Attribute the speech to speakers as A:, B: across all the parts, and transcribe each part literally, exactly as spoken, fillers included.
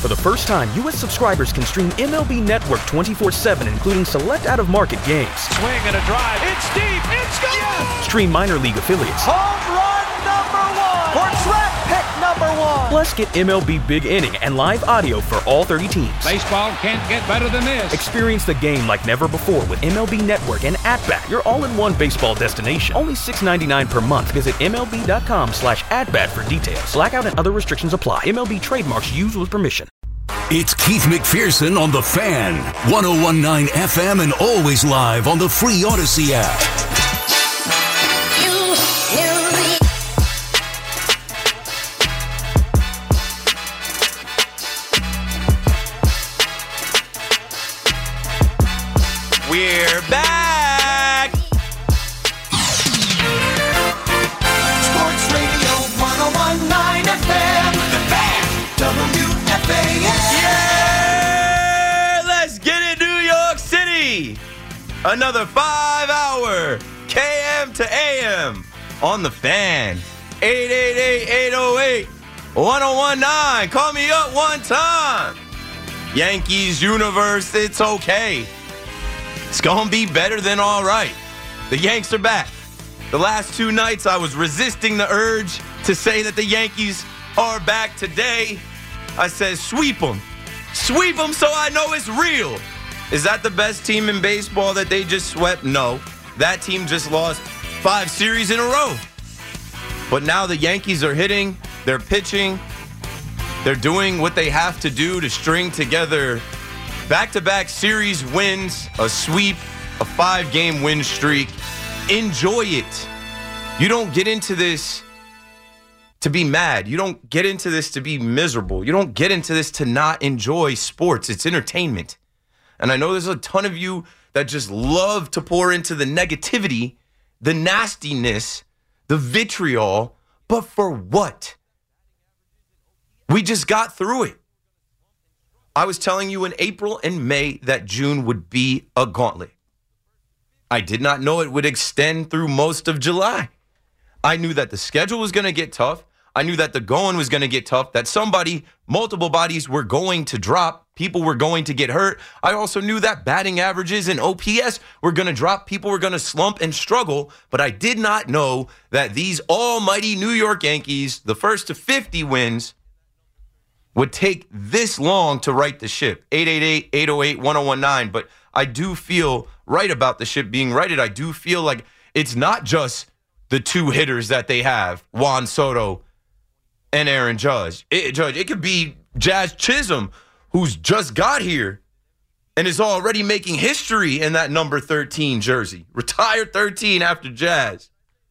A: For the first time, U S subscribers can stream M L B Network twenty-four seven, including select out-of-market games.
B: Swing and a drive. It's deep. It's gone. Yes.
A: Stream minor league affiliates.
B: Home run number one. Or draft pick number one.
A: Plus, get M L B Big Inning and live audio for all thirty teams.
B: Baseball can't get better than this.
A: Experience the game like never before with M L B Network and At-Bat, your all-in-one baseball destination. Only six dollars and ninety-nine cents per month. Visit M L B dot com slash at-bat for details. Blackout and other restrictions apply. M L B trademarks used with permission.
C: It's Keith McPherson on The Fan, one oh one point nine F M and always live on the free Odyssey app.
D: We're back!
E: Sports Radio one oh one point nine F M, The Fan, W F A N.
D: Yeah! Let's get it, New York City! Another five-hour K M to A M on The Fan. eight eight eight, eight oh eight, one oh one nine. Call me up one time. Yankees universe, it's okay. It's going to be better than all right. The Yanks are back. The last two nights, I was resisting the urge to say that the Yankees are back. Today, I said sweep them. Sweep them so I know it's real. Is that the best team in baseball that they just swept? No. That team just lost five series in a row. But now the Yankees are hitting, they're pitching, they're doing what they have to do to string together back-to-back series wins, a sweep, a five-game win streak. Enjoy it. You don't get into this to be mad. You don't get into this to be miserable. You don't get into this to not enjoy sports. It's entertainment. And I know there's a ton of you that just love to pour into the negativity, the nastiness, the vitriol, but for what? We just got through it. I was telling you in April and May that June would be a gauntlet. I did not know it would extend through most of July. I knew that the schedule was going to get tough. I knew that the going was going to get tough, that somebody, multiple bodies were going to drop. People were going to get hurt. I also knew that batting averages and O P S were going to drop. People were going to slump and struggle. But I did not know that these almighty New York Yankees, the first to fifty wins, would take this long to right the ship. eight eight eight, eight oh eight, one oh one nine. But I do feel right about the ship being righted. I do feel like it's not just the two hitters that they have, Juan Soto and Aaron Judge. It, Judge, it could be Jazz Chisholm, who's just got here and is already making history in that number thirteen jersey. Retired thirteen after Jazz.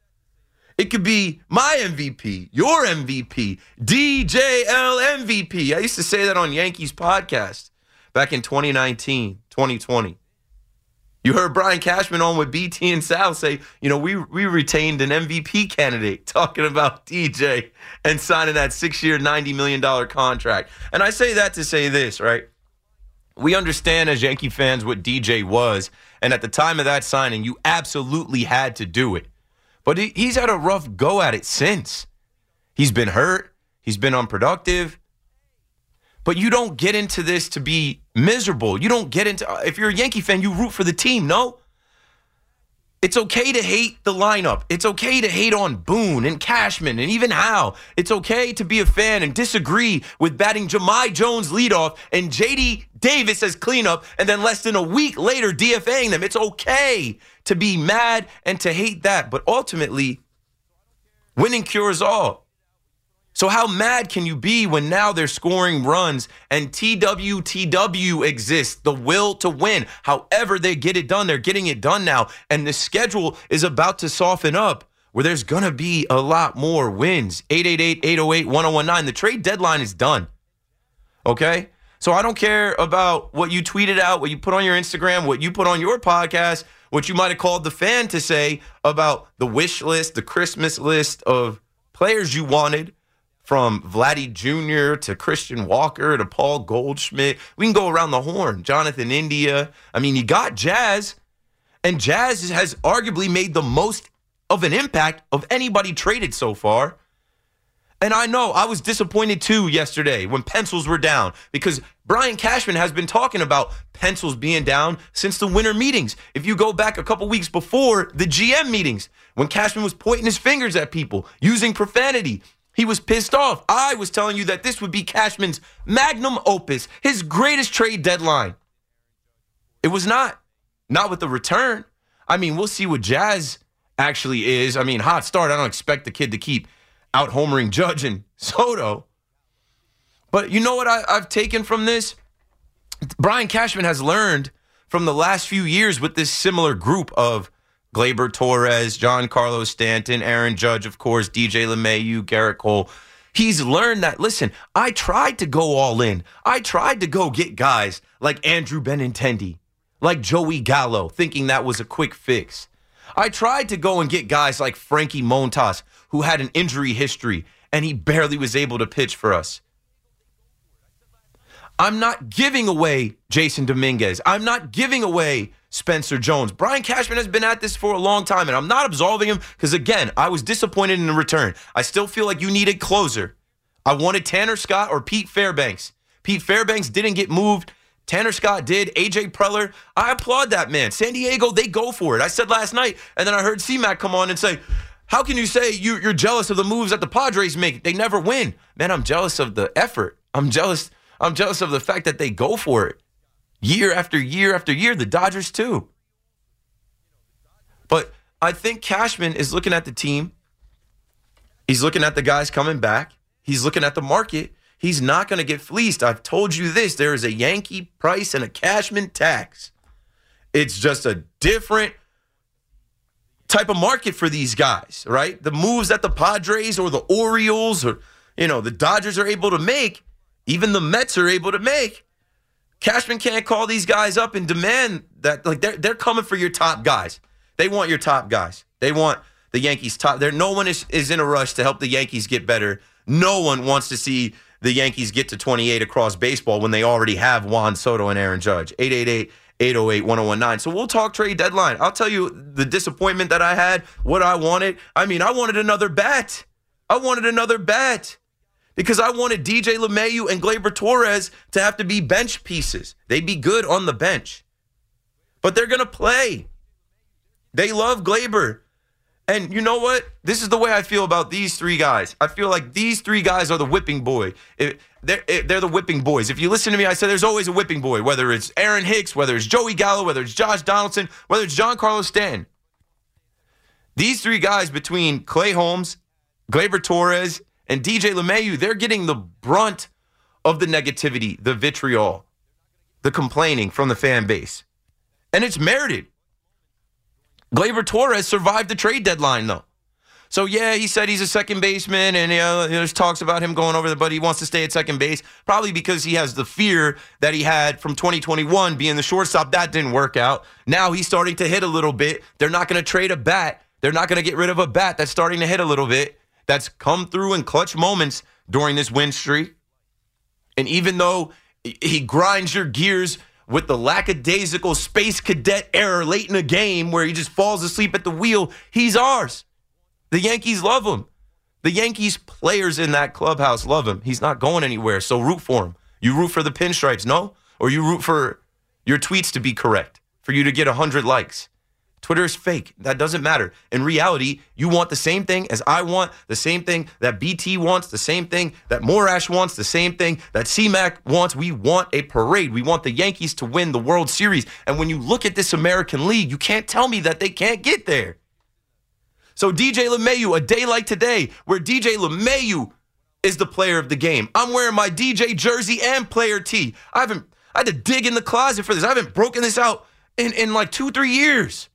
D: It could be my M V P, your M V P, D J L M V P. I used to say that on Yankees podcast back in twenty nineteen, twenty twenty. You heard Brian Cashman on with B T and Sal say, you know, we we retained an M V P candidate talking about D J and signing that six-year, ninety million dollars contract. And I say that to say this, right? We understand as Yankee fans what D J was, and at the time of that signing, you absolutely had to do it. But he, he's had a rough go at it since. He's been hurt. He's been unproductive. But you don't get into this to be miserable. You don't get into, if you're a Yankee fan, you root for the team, no? It's okay to hate the lineup. It's okay to hate on Boone and Cashman and even Howe. It's okay to be a fan and disagree with batting Jahmai Jones leadoff and J D Davis as cleanup and then less than a week later DFAing them. It's okay to be mad and to hate that. But ultimately, winning cures all. So how mad can you be when now they're scoring runs and T W T W exists, the will to win? However they get it done, they're getting it done now. And the schedule is about to soften up where there's going to be a lot more wins. eight eight eight, eight oh eight, one oh one nine. The trade deadline is done. Okay? So I don't care about what you tweeted out, what you put on your Instagram, what you put on your podcast, what you might have called the fan to say about the wish list, the Christmas list of players you wanted. From Vladdy Junior to Christian Walker to Paul Goldschmidt. We can go around the horn. Jonathan India. I mean, you got Jazz. And Jazz has arguably made the most of an impact of anybody traded so far. And I know I was disappointed too yesterday when pencils were down because Brian Cashman has been talking about pencils being down since the winter meetings. If you go back a couple weeks before the G M meetings, when Cashman was pointing his fingers at people, using profanity, he was pissed off. I was telling you that this would be Cashman's magnum opus, his greatest trade deadline. It was not. Not with the return. I mean, we'll see what Jazz actually is. I mean, hot start. I don't expect the kid to keep out homering Judge and Soto. But you know what I, I've taken from this? Brian Cashman has learned from the last few years with this similar group of Gleyber Torres, Giancarlo Stanton, Aaron Judge, of course, D J LeMahieu, Garrett Cole. He's learned that, listen, I tried to go all in. I tried to go get guys like Andrew Benintendi, like Joey Gallo, thinking that was a quick fix. I tried to go and get guys like Frankie Montas, who had an injury history, and he barely was able to pitch for us. I'm not giving away Jason Dominguez. I'm not giving away Spencer Jones. Brian Cashman has been at this for a long time, and I'm not absolving him because, again, I was disappointed in the return. I still feel like you need a closer. I wanted Tanner Scott or Pete Fairbanks. Pete Fairbanks didn't get moved. Tanner Scott did. A J Preller, I applaud that man. San Diego, they go for it. I said last night, and then I heard C-Mac come on and say, how can you say you, you're jealous of the moves that the Padres make? They never win. Man, I'm jealous of the effort. I'm jealous. I'm jealous of the fact that they go for it year after year after year. The Dodgers too. But I think Cashman is looking at the team. He's looking at the guys coming back. He's looking at the market. He's not going to get fleeced. I've told you this. There is a Yankee price and a Cashman tax. It's just a different type of market for these guys, right? The moves that the Padres or the Orioles or, you know, the Dodgers are able to make, even the Mets are able to make. Cashman can't call these guys up and demand that, like, they're, they're coming for your top guys. They want your top guys. They want the Yankees top. There, no one is, is in a rush to help the Yankees get better. No one wants to see the Yankees get to twenty-eight across baseball when they already have Juan Soto and Aaron Judge. eight eight eight, eight oh eight, one oh one nine. So we'll talk trade deadline. I'll tell you the disappointment that I had, what I wanted. I mean, I wanted another bat. I wanted another bat because I wanted D J LeMahieu and Gleyber Torres to have to be bench pieces. They'd be good on the bench. But they're going to play. They love Gleyber. And you know what? This is the way I feel about these three guys. I feel like these three guys are the whipping boy. It, they're, it, they're the whipping boys. If you listen to me, I said there's always a whipping boy, whether it's Aaron Hicks, whether it's Joey Gallo, whether it's Josh Donaldson, whether it's Giancarlo Stanton. These three guys between Clay Holmes, Gleyber Torres, and D J LeMahieu, they're getting the brunt of the negativity, the vitriol, the complaining from the fan base. And it's merited. Gleyber Torres survived the trade deadline, though. So, yeah, he said he's a second baseman, and you know, there's talks about him going over there, but he wants to stay at second base, probably because he has the fear that he had from twenty twenty-one being the shortstop. That didn't work out. Now he's starting to hit a little bit. They're not going to trade a bat. They're not going to get rid of a bat that's starting to hit a little bit, that's come through in clutch moments during this win streak. And even though he grinds your gears with the lackadaisical space cadet error late in a game where he just falls asleep at the wheel, he's ours. The Yankees love him. The Yankees players in that clubhouse love him. He's not going anywhere, so root for him. You root for the pinstripes, no? Or you root for your tweets to be correct, for you to get one hundred likes. Twitter is fake. That doesn't matter. In reality, you want the same thing as I want, the same thing that B T wants, the same thing that Morash wants, the same thing that C-Mac wants. We want a parade. We want the Yankees to win the World Series. And when you look at this American League, you can't tell me that they can't get there. So D J LeMahieu, a day like today, where D J LeMahieu is the player of the game. I'm wearing my D J jersey and player tee. I haven't, I had to dig in the closet for this. I haven't broken this out in, in like two, three years.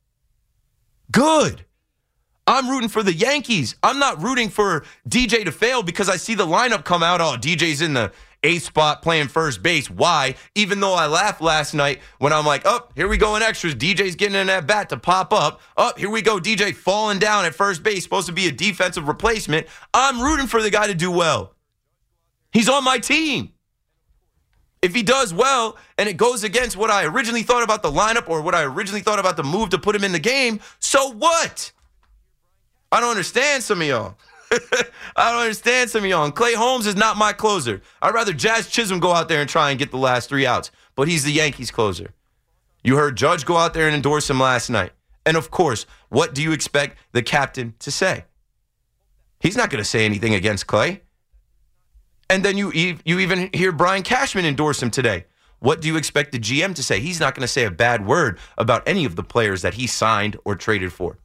D: Good. I'm rooting for the Yankees. I'm not rooting for D J to fail because I see the lineup come out. Oh, D J's in the eighth spot playing first base. Why? Even though I laughed last night when I'm like, oh, here we go in extras. D J's getting in that bat to pop up. Oh, here we go. D J falling down at first base, supposed to be a defensive replacement. I'm rooting for the guy to do well. He's on my team. If he does well and it goes against what I originally thought about the lineup or what I originally thought about the move to put him in the game, so what? I don't understand some of y'all. I don't understand some of y'all. And Clay Holmes is not my closer. I'd rather Jazz Chisholm go out there and try and get the last three outs. But he's the Yankees closer. You heard Judge go out there and endorse him last night. And, of course, what do you expect the captain to say? He's not going to say anything against Clay. And then you you even hear Brian Cashman endorse him today. What do you expect the G M to say? He's not going to say a bad word about any of the players that he signed or traded for.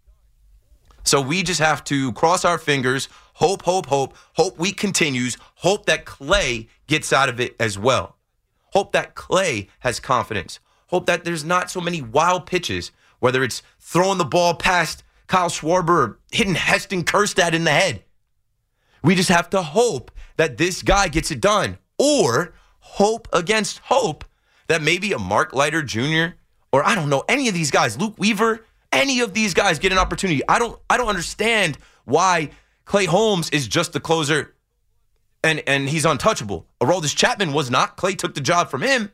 D: So we just have to cross our fingers, hope, hope, hope, hope we continues, hope that Clay gets out of it as well. Hope that Clay has confidence. Hope that there's not so many wild pitches, whether it's throwing the ball past Kyle Schwarber or hitting Heston Kjerstad in the head. We just have to hope that this guy gets it done. Or hope against hope that maybe a Mark Leiter Junior or I don't know, any of these guys, Luke Weaver, any of these guys get an opportunity. I don't I don't understand why Clay Holmes is just the closer and, and he's untouchable. Aroldis Chapman was not. Clay took the job from him.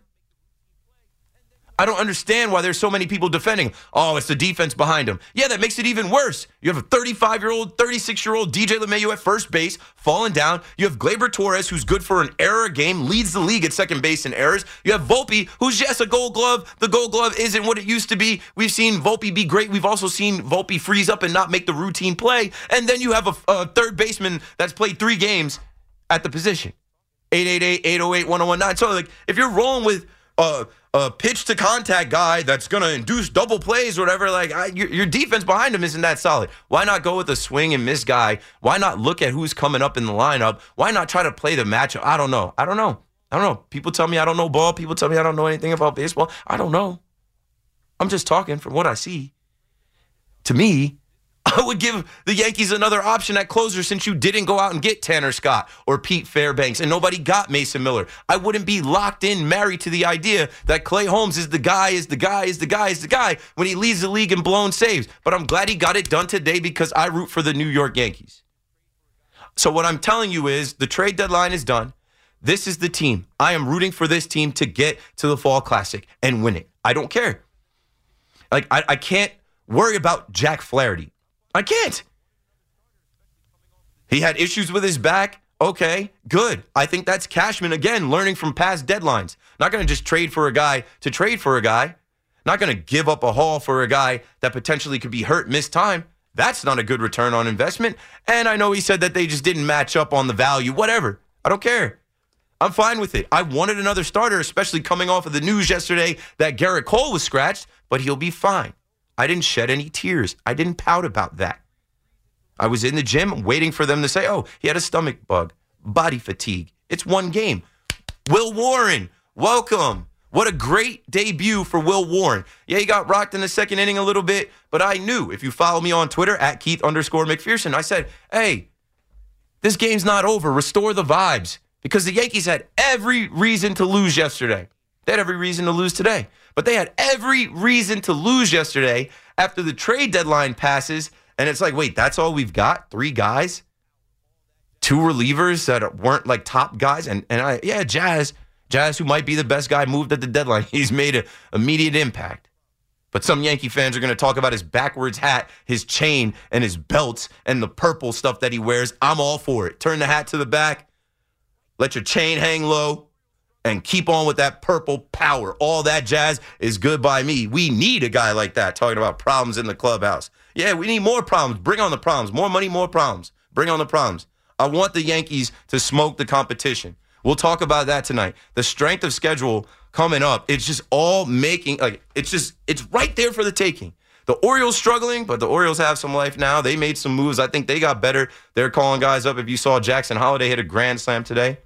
D: I don't understand why there's so many people defending. Oh, it's the defense behind him. Yeah, that makes it even worse. You have a thirty-five-year-old, thirty-six-year-old D J LeMahieu at first base, falling down. You have Gleyber Torres, who's good for an error a game, leads the league at second base in errors. You have Volpe, who's just a gold glove. The gold glove isn't what it used to be. We've seen Volpe be great. We've also seen Volpe freeze up and not make the routine play. And then you have a, a third baseman that's played three games at the position. eight eight eight, eight oh eight, one oh one nine. So, like, if you're rolling with uh, a pitch-to-contact guy that's going to induce double plays or whatever, like, I, your, your defense behind him isn't that solid. Why not go with a swing-and-miss guy? Why not look at who's coming up in the lineup? Why not try to play the matchup? I don't know. I don't know. I don't know. People tell me I don't know ball. People tell me I don't know anything about baseball. I don't know. I'm just talking from what I see. To me, I would give the Yankees another option at closer since you didn't go out and get Tanner Scott or Pete Fairbanks and nobody got Mason Miller. I wouldn't be locked in, married to the idea that Clay Holmes is the guy, is the guy, is the guy, is the guy when he leads the league in blown saves. But I'm glad he got it done today because I root for the New York Yankees. So what I'm telling you is the trade deadline is done. This is the team. I am rooting for this team to get to the Fall Classic and win it. I don't care. Like, I, I can't worry about Jack Flaherty. I can't. He had issues with his back. Okay, good. I think that's Cashman, again, learning from past deadlines. Not going to just trade for a guy to trade for a guy. Not going to give up a haul for a guy that potentially could be hurt, miss time. That's not a good return on investment. And I know he said that they just didn't match up on the value. Whatever. I don't care. I'm fine with it. I wanted another starter, especially coming off of the news yesterday that Garrett Cole was scratched, but he'll be fine. I didn't shed any tears. I didn't pout about that. I was in the gym waiting for them to say, oh, he had a stomach bug, body fatigue. It's one game. Will Warren, welcome. What a great debut for Will Warren. Yeah, he got rocked in the second inning a little bit, but I knew, if you follow me on Twitter, at Keith underscore McPherson, I said, hey, this game's not over. Restore the vibes. Because the Yankees had every reason to lose yesterday. They had every reason to lose today. But they had every reason to lose yesterday after the trade deadline passes. And it's like, wait, that's all we've got? Three guys? Two relievers that weren't like top guys? And and I, yeah, Jazz, Jazz, who might be the best guy, moved at the deadline. He's made an immediate impact. But some Yankee fans are going to talk about his backwards hat, his chain, and his belts, and the purple stuff that he wears. I'm all for it. Turn the hat to the back. Let your chain hang low. And keep on with that purple power. All that jazz is good by me. We need a guy like that talking about problems in the clubhouse. Yeah, we need more problems. Bring on the problems. More money, more problems. Bring on the problems. I want the Yankees to smoke the competition. We'll talk about that tonight. The strength of schedule coming up, it's just all making, like, it's just, it's right there for the taking. The Orioles struggling, but the Orioles have some life now. They made some moves. I think they got better. They're calling guys up. If you saw Jackson Holiday hit a grand slam today.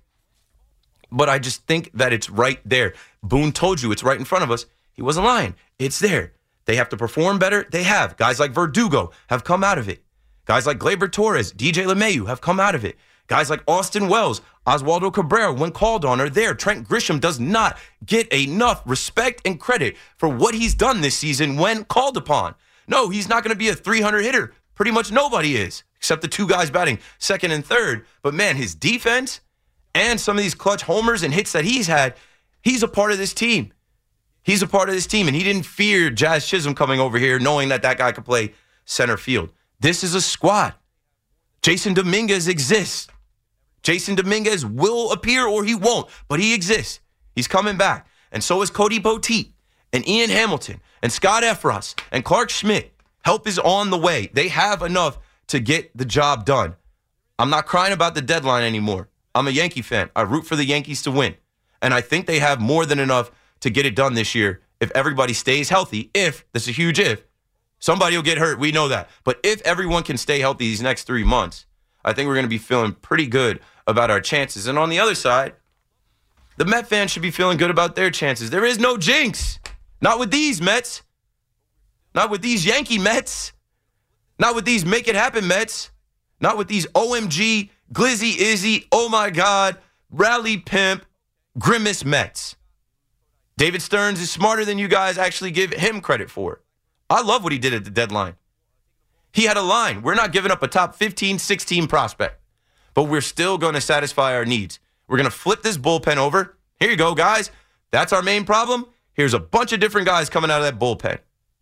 D: But I just think that it's right there. Boone told you it's right in front of us. He wasn't lying. It's there. They have to perform better. They have. Guys like Verdugo have come out of it. Guys like Gleyber Torres, D J LeMahieu have come out of it. Guys like Austin Wells, Oswaldo Cabrera, when called on, are there. Trent Grisham does not get enough respect and credit for what he's done this season when called upon. No, he's not going to be a three hundred hitter. Pretty much nobody is, except the two guys batting second and third. But, man, his defense and some of these clutch homers and hits that he's had, he's a part of this team. He's a part of this team, and he didn't fear Jazz Chisholm coming over here knowing that that guy could play center field. This is a squad. Jason Dominguez exists. Jason Dominguez will appear or he won't, but he exists. He's coming back. And so is Cody Poteet and Ian Hamilton and Scott Effross and Clark Schmidt. Help is on the way. They have enough to get the job done. I'm not crying about the deadline anymore. I'm a Yankee fan. I root for the Yankees to win. And I think they have more than enough to get it done this year if everybody stays healthy. If, this is a huge if, somebody will get hurt. We know that. But if everyone can stay healthy these next three months, I think we're going to be feeling pretty good about our chances. And on the other side, the Met fans should be feeling good about their chances. There is no jinx. Not with these Mets. Not with these Yankee Mets. Not with these make it happen Mets. Not with these O M G, Glizzy Izzy, oh my God, Rally Pimp, Grimace Mets. David Stearns is smarter than you guys actually give him credit for. I love what he did at the deadline. He had a line. We're not giving up a top fifteen, sixteen prospect, but we're still going to satisfy our needs. We're going to flip this bullpen over. Here you go, guys. That's our main problem. Here's a bunch of different guys coming out of that bullpen.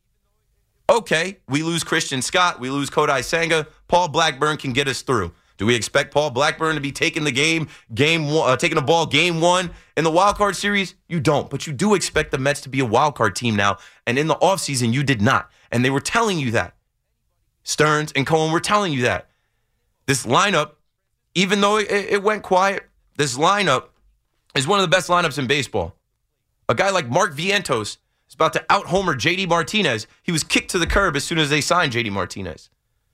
D: Okay, we lose Christian Scott. We lose Kodai Senga. Paul Blackburn can get us through. Do we expect Paul Blackburn to be taking the game, game one, uh, taking the ball game one in the wild card series? You don't, but you do expect the Mets to be a wild card team now. And in the offseason, you did not. And they were telling you that. Stearns and Cohen were telling you that. This lineup, even though it, it went quiet, this lineup is one of the best lineups in baseball. A guy like Mark Vientos is about to out-homer J D Martinez. He was kicked to the curb as soon as they signed J D Martinez.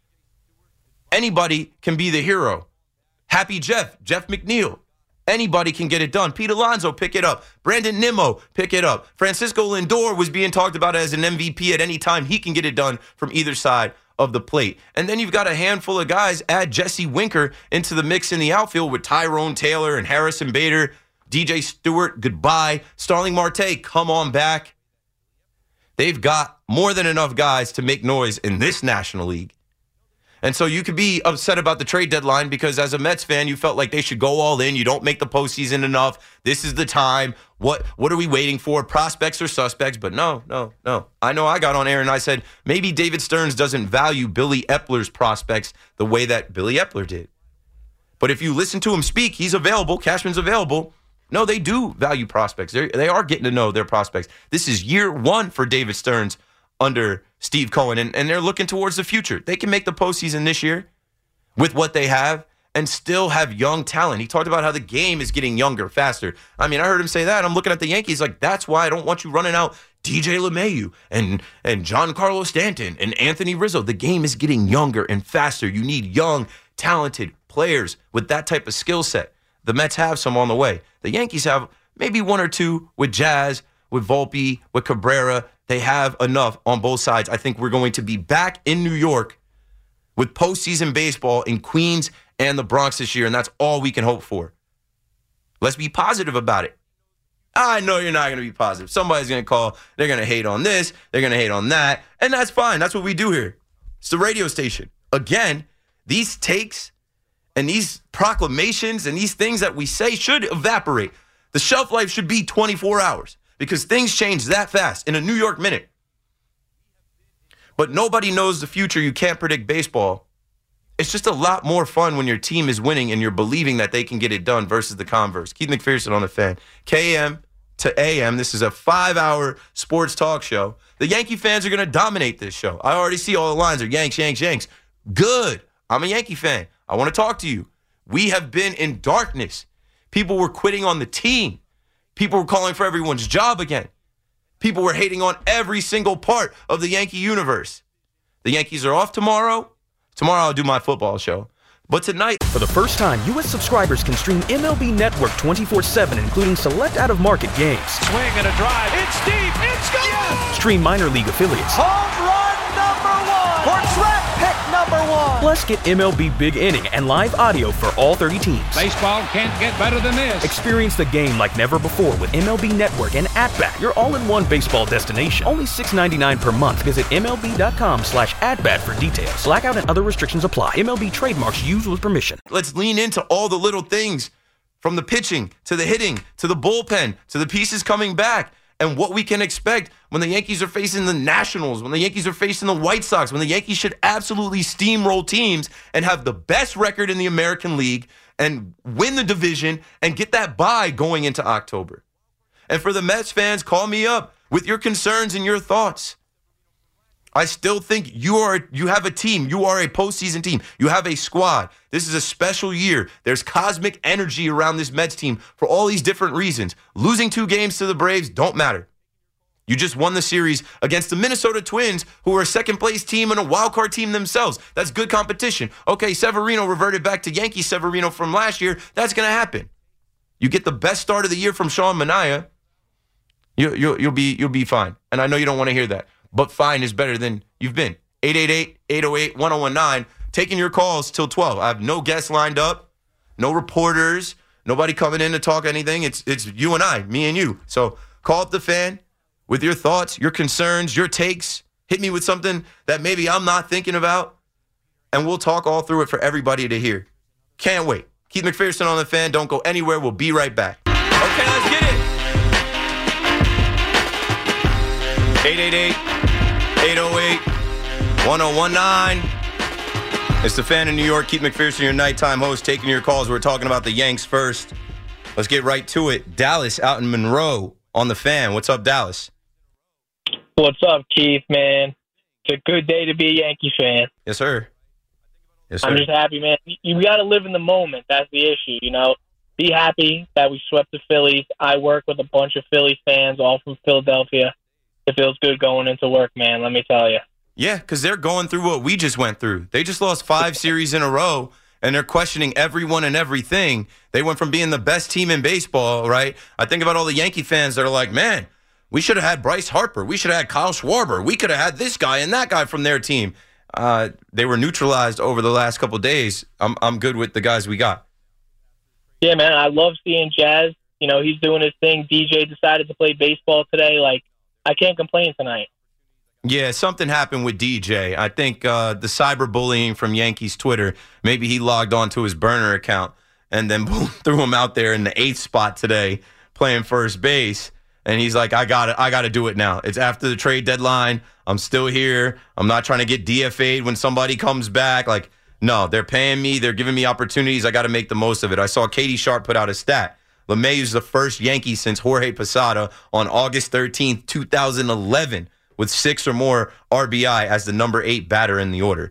D: Anybody can be the hero. Happy Jeff, Jeff McNeil. Anybody can get it done. Pete Alonso, pick it up. Brandon Nimmo, pick it up. Francisco Lindor was being talked about as an M V P at any time. He can get it done from either side of the plate. And then you've got a handful of guys. Add Jesse Winker into the mix in the outfield with Tyrone Taylor and Harrison Bader. D J Stewart, goodbye. Starling Marte, come on back. They've got more than enough guys to make noise in this National League. And so you could be upset about the trade deadline because as a Mets fan, you felt like they should go all in. You don't make the postseason enough. This is the time. What what are we waiting for? Prospects or suspects? But no, no, no. I know I got on air and I said, maybe David Stearns doesn't value Billy Epler's prospects the way that Billy Epler did. But if you listen to him speak, he's available. Cashman's available. No, they do value prospects. They're, they are getting to know their prospects. This is year one for David Stearns under Steve Cohen, and, and they're looking towards the future. They can make the postseason this year with what they have and still have young talent. He talked about how the game is getting younger, faster. I mean, I heard him say that. I'm looking at the Yankees like, that's why I don't want you running out D J LeMahieu and, and Giancarlo Stanton and Anthony Rizzo. The game is getting younger and faster. You need young, talented players with that type of skill set. The Mets have some on the way. The Yankees have maybe one or two with Jazz, with Volpe, with Cabrera. They have enough on both sides. I think we're going to be back in New York with postseason baseball in Queens and the Bronx this year, and that's all we can hope for. Let's be positive about it. I know you're not going to be positive. Somebody's going to call. They're going to hate on this. They're going to hate on that, and that's fine. That's what we do here. It's the radio station. Again, these takes and these proclamations and these things that we say should evaporate. The shelf life should be twenty-four hours. Because things change that fast in a New York minute. But nobody knows the future. You can't predict baseball. It's just a lot more fun when your team is winning and you're believing that they can get it done versus the converse. Keith McPherson on the Fan. K M to A M. This is a five-hour sports talk show. The Yankee fans are going to dominate this show. I already see all the lines are Yanks, Yanks, Yanks. Good. I'm a Yankee fan. I want to talk to you. We have been in darkness. People were quitting on the team. People were calling for everyone's job again. People were hating on every single part of the Yankee universe. The Yankees are off tomorrow. Tomorrow I'll do my football show. But tonight,
A: for the first time, U S subscribers can stream M L B Network twenty-four seven, including select out-of-market games.
B: Swing and a drive. It's deep. It's gone. Yes.
A: Stream minor league affiliates.
B: Home run number one. Or draft pick number one.
A: Plus, get M L B Big Inning and live audio for all thirty teams.
F: Baseball can't get better than this.
A: Experience the game like never before with M L B Network and At-Bat, your all-in-one baseball destination. Only six ninety-nine per month. Visit MLB.com slash at-bat for details. Blackout and other restrictions apply. M L B trademarks used with permission.
D: Let's lean into all the little things, from the pitching to the hitting to the bullpen to the pieces coming back. and what we can expect when the Yankees are facing the Nationals, when the Yankees are facing the White Sox, when the Yankees should absolutely steamroll teams and have the best record in the American League and win the division and get that bye going into October. And for the Mets fans, call me up with your concerns and your thoughts. I still think you are you have a team. You are a postseason team. You have a squad. This is a special year. There's cosmic energy around this Mets team for all these different reasons. Losing two games to the Braves don't matter. You just won the series against the Minnesota Twins, who are a second-place team and a wild-card team themselves. That's good competition. Okay, Severino reverted back to Yankee Severino from last year. That's going to happen. You get the best start of the year from Sean Manaea, you, you, you'll be you'll be fine. And I know you don't want to hear that. But fine is better than you've been. eight eight eight, eight oh eight, one oh one nine. Taking your calls till twelve. I have no guests lined up, no reporters, nobody coming in to talk anything. It's it's you and I, me and you. So call up the fan with your thoughts, your concerns, your takes. Hit me with something that maybe I'm not thinking about, and we'll talk all through it for everybody to hear. Can't wait. Keith McPherson on the Fan. Don't go anywhere. We'll be right back. Okay, let's get it. eight eight eight, eight oh eight, one oh one nine. It's the Fan in New York. Keith McPherson, your nighttime host, taking your calls. We're talking about the Yanks first. Let's get right to it. Dallas out in Monroe on the Fan. What's up, Dallas?
G: What's up, Keith, man? It's a good day to be a Yankee fan.
D: Yes, sir. Yes, sir.
G: I'm just happy, man. You got to live in the moment. That's the issue, you know. Be happy that we swept the Phillies. I work with a bunch of Phillies fans, all from Philadelphia. It feels good going into work, man, let me tell you.
D: Yeah, because they're going through what we just went through. They just lost five series in a row, and they're questioning everyone and everything. They went from being the best team in baseball, right? I think about all the Yankee fans that are like, man, we should have had Bryce Harper. We should have had Kyle Schwarber. We could have had this guy and that guy from their team. Uh, they were neutralized over the last couple of days. I'm I'm good with the guys we got.
G: Yeah, man, I love seeing Jazz. You know, he's doing his thing. D J decided to play baseball today. Like, I can't complain tonight.
D: Yeah, something happened with D J. I think uh, the cyberbullying from Yankees Twitter, maybe he logged on to his burner account and then boom, threw him out there in the eighth spot today playing first base. And he's like, I got it. I got to do it now. It's after the trade deadline. I'm still here. I'm not trying to get D F A'd when somebody comes back. Like, no, they're paying me. They're giving me opportunities. I got to make the most of it. I saw Katie Sharp put out a stat. LeMahieu's the first Yankee since Jorge Posada on August thirteenth, two thousand eleven, with six or more R B I as the number eight batter in the order.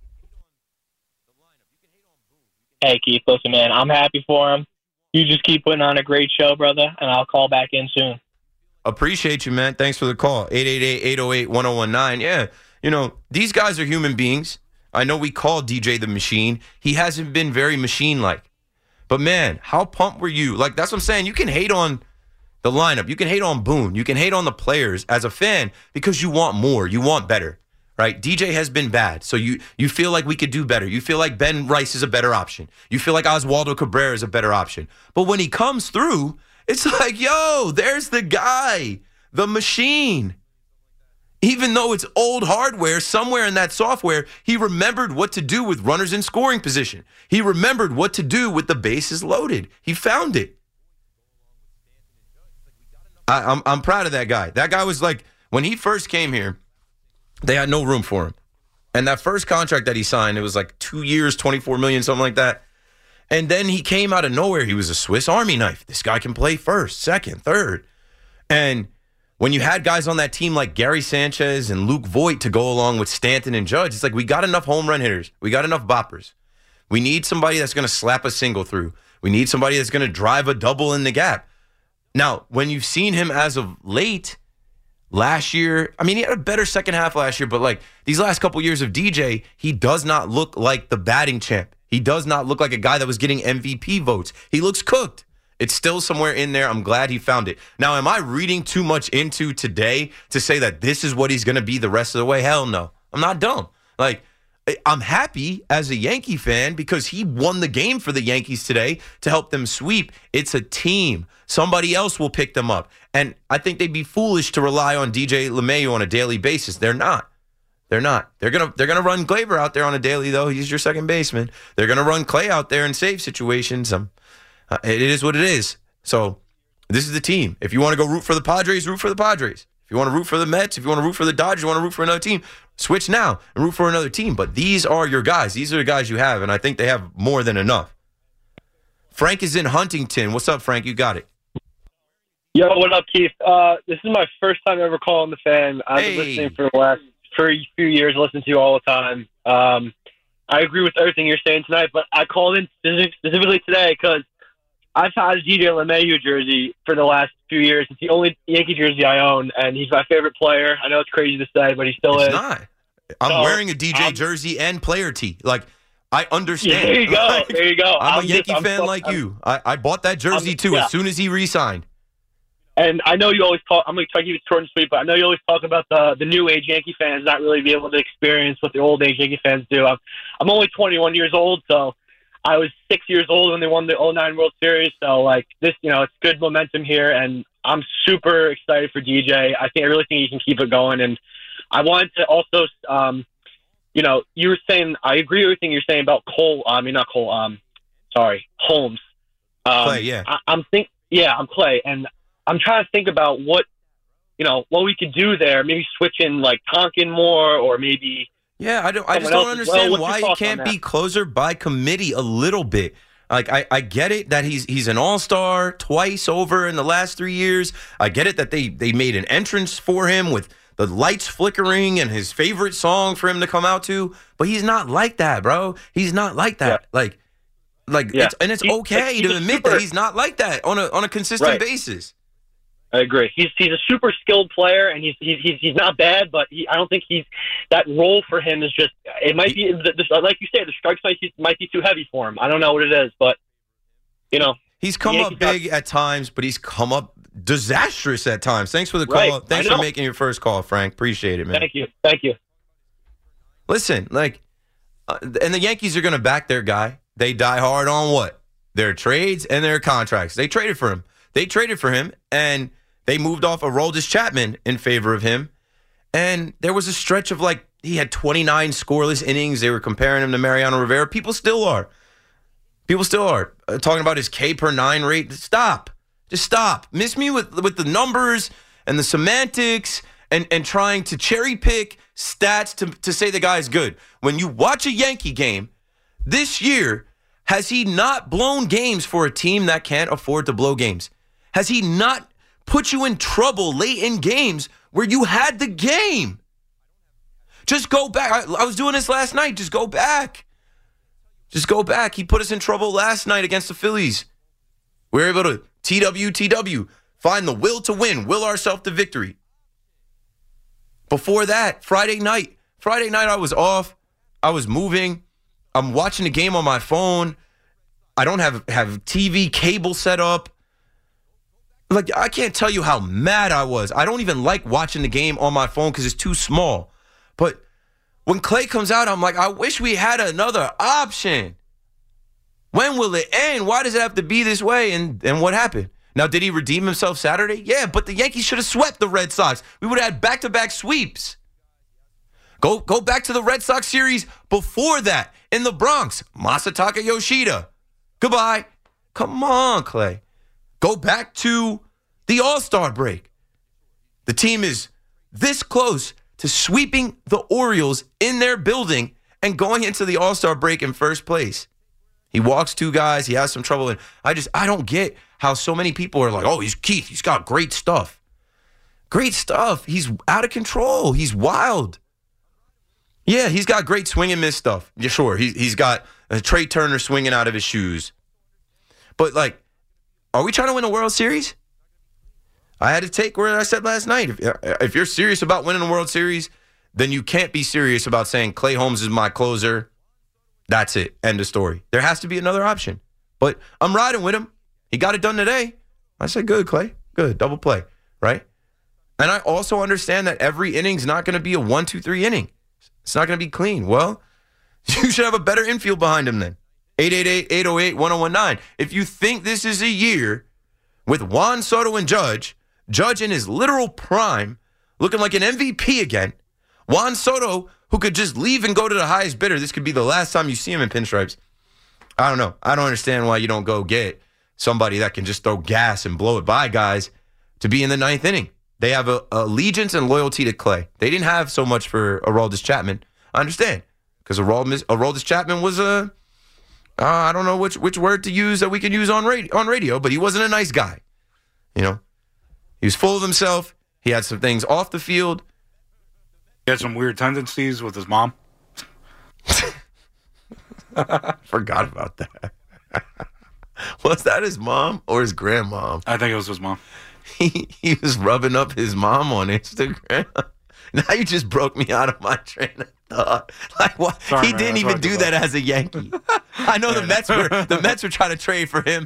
G: Hey, Keith, listen, man, I'm happy for him. You just keep putting on a great show, brother, and I'll call back in soon.
D: Appreciate you, man. Thanks for the call. eight eight eight, eight oh eight, one oh one nine. Yeah, you know, these guys are human beings. I know we call D J the machine. He hasn't been very machine-like. But, man, how pumped were you? Like, that's what I'm saying. You can hate on the lineup. You can hate on Boone. You can hate on the players as a fan because you want more. You want better, right? D J has been bad, so you you feel like we could do better. You feel like Ben Rice is a better option. You feel like Oswaldo Cabrera is a better option. But when he comes through, it's like, yo, there's the guy, the machine. Even though it's old hardware, somewhere in that software, he remembered what to do with runners in scoring position. He remembered what to do with the bases loaded. He found it. I, I'm I'm proud of that guy. That guy was like, when he first came here, they had no room for him. And that first contract that he signed, it was like two years, twenty-four million dollars, something like that. And then he came out of nowhere. He was a Swiss Army knife. This guy can play first, second, third. And when you had guys on that team like Gary Sanchez and Luke Voit to go along with Stanton and Judge, it's like we got enough home run hitters. We got enough boppers. We need somebody that's going to slap a single through. We need somebody that's going to drive a double in the gap. Now, when you've seen him as of late, last year, I mean, he had a better second half last year, but like these last couple years of D J, he does not look like the batting champ. He does not look like a guy that was getting M V P votes. He looks cooked. It's still somewhere in there. I'm glad he found it. Now, am I reading too much into today to say that this is what he's going to be the rest of the way? Hell no. I'm not dumb. Like, I'm happy as a Yankee fan because he won the game for the Yankees today to help them sweep. It's a team. Somebody else will pick them up. And I think they'd be foolish to rely on D J LeMahieu on a daily basis. They're not. They're not. They're gonna they're gonna run Gleyber out there on a daily, though. He's your second baseman. They're gonna run Clay out there in save situations. Um, uh, it is what it is. So This is the team. If you want to go root for the Padres, root for the Padres. If you want to root for the Mets, if you want to root for the Dodgers, you want to root for another team, switch now and root for another team. But these are your guys. These are the guys you have, and I think they have more than enough. Frank is in Huntington. What's up, Frank? You got it.
H: Yo, what up, Keith? Uh, this is my first time ever calling the fan. I've
D: Hey.
H: been listening for the last for a few years, listening to you all the time. Um, I agree with everything you're saying tonight, but I called in specific- specifically today because I've had a D J LeMahieu jersey for the last few years. It's the only Yankee jersey I own, and he's my favorite player. I know it's crazy to say, but he still
D: It's
H: is.
D: not. I'm
H: So,
D: wearing a D J
H: I'm-
D: jersey and player tee. Like, I understand.
H: Yeah, there you go.
D: Like,
H: There you go.
D: I'm,
H: I'm
D: a Yankee
H: just- I'm
D: fan
H: so-
D: like
H: I'm-
D: you. I, I bought that jersey,
H: I'm-
D: too,
H: yeah.
D: as soon as he re-signed.
H: And I know you always talk. I'm going to try to keep it short and sweet, but I know you always talk about the the new age Yankee fans not really be able to experience what the old age Yankee fans do. I'm I'm only twenty-one years old, so I was six years old when they won the oh nine World Series. So like this, you know, it's good momentum here, and I'm super excited for D J. I think I really think he can keep it going. And I wanted to also, um, you know, you were saying I agree with everything you're saying about Cole. I mean, not Cole. Um, sorry, Holmes. Um,
D: Clay, yeah.
H: I, I'm think. Yeah, I'm Clay, and I'm trying to think about what, you know, what we could do there. Maybe switch in like Tonkin more, or maybe.
D: Yeah, I don't. I just
H: Someone
D: don't
H: else as well.
D: understand
H: What's your
D: why he
H: thoughts on
D: can't
H: that?
D: be closer by committee a little bit. Like I, I get it that he's he's an all-star twice over in the last three years. I get it that they they made an entrance for him with the lights flickering and his favorite song for him to come out to. But he's not like that, bro. He's not like that.
H: Yeah.
D: Like, like,
H: Yeah.
D: it's, and it's
H: He's-
D: okay
H: he's
D: to
H: a
D: admit
H: super-
D: that he's not like that on a on a consistent
H: Right.
D: basis.
H: I agree. He's he's a super skilled player, and he's he's he's, he's not bad, but he, I don't think he's that role for him is just it might be the, the, like you say the strikes might be, might be too heavy for him. I don't know what it is, but you know
D: He's come
H: the
D: up
H: Yankees
D: big at times, but he's come up disastrous at times. Thanks for the call.
H: Right.
D: Thanks
H: I
D: for
H: know.
D: making your first call, Frank. Appreciate it, man.
H: Thank you, thank you.
D: Listen, like, uh, and the Yankees are going to back their guy. They die hard on what? Their trades and their contracts. They traded for him. They traded for him, and they moved off Aroldis Chapman in favor of him. And there was a stretch of like he had twenty-nine scoreless innings. They were comparing him to Mariano Rivera. People still are. People still are uh, talking about his K per nine rate. Stop. Just stop. Miss me with with the numbers and the semantics and, and trying to cherry pick stats to, to say the guy's good. When you watch a Yankee game this year, has he not blown games for a team that can't afford to blow games? Has he not put you in trouble late in games where you had the game? Just go back. I, I was doing this last night. Just go back. Just go back. He put us in trouble last night against the Phillies. We were able to T W T W, find the will to win, will ourselves to victory. Before that, Friday night. Friday night I was off. I was moving. I'm watching the game on my phone. I don't have, have T V cable set up. Like, I can't tell you how mad I was. I don't even like watching the game on my phone because it's too small. But when Clay comes out, I'm like, I wish we had another option. When will it end? Why does it have to be this way? And and what happened? Now, did he redeem himself Saturday? Yeah, but the Yankees should have swept the Red Sox. We would have had back-to-back sweeps. Go, go back to the Red Sox series before that in the Bronx. Masataka Yoshida. Goodbye. Come on, Clay. Go back to the All-Star break. The team is this close to sweeping the Orioles in their building and going into the All-Star break in first place. He walks two guys. He has some trouble. And I just, I don't get how so many people are like, oh, he's Keith. He's got great stuff. Great stuff. He's out of control. He's wild. Yeah, he's got great swing and miss stuff. Yeah, sure. He, he's got a Trey Turner swinging out of his shoes. But, like, are we trying to win a World Series? I had to take where I said last night. If, if you're serious about winning a World Series, then you can't be serious about saying Clay Holmes is my closer. That's it. End of story. There has to be another option. But I'm riding with him. He got it done today. I said, good, Clay. Good. Double play. Right? And I also understand that every inning's not going to be a one, two, three inning. It's not going to be clean. Well, you should have a better infield behind him then. eight eight eight, eight oh eight, one oh one nine. If you think this is a year with Juan Soto and Judge, Judge in his literal prime, looking like an M V P again, Juan Soto, who could just leave and go to the highest bidder, this could be the last time you see him in pinstripes. I don't know. I don't understand why you don't go get somebody that can just throw gas and blow it by guys to be in the ninth inning. They have a, a allegiance and loyalty to Clay. They didn't have so much for Aroldis Chapman. I understand, because Aroldis, Aroldis Chapman was a, uh, I don't know which which word to use that we can use on radio, on radio, but he wasn't a nice guy. You know, he was full of himself. He had some things off the field.
I: He had some weird tendencies with his mom.
D: Forgot about that. Was that his mom or his grandmom?
I: I think it was his mom.
D: He, he was rubbing up his mom on Instagram. Now you just broke me out of my train of thought. Like what?
I: Sorry,
D: he
I: man,
D: didn't even do that as a Yankee. I know the Mets were the Mets were trying to trade for him.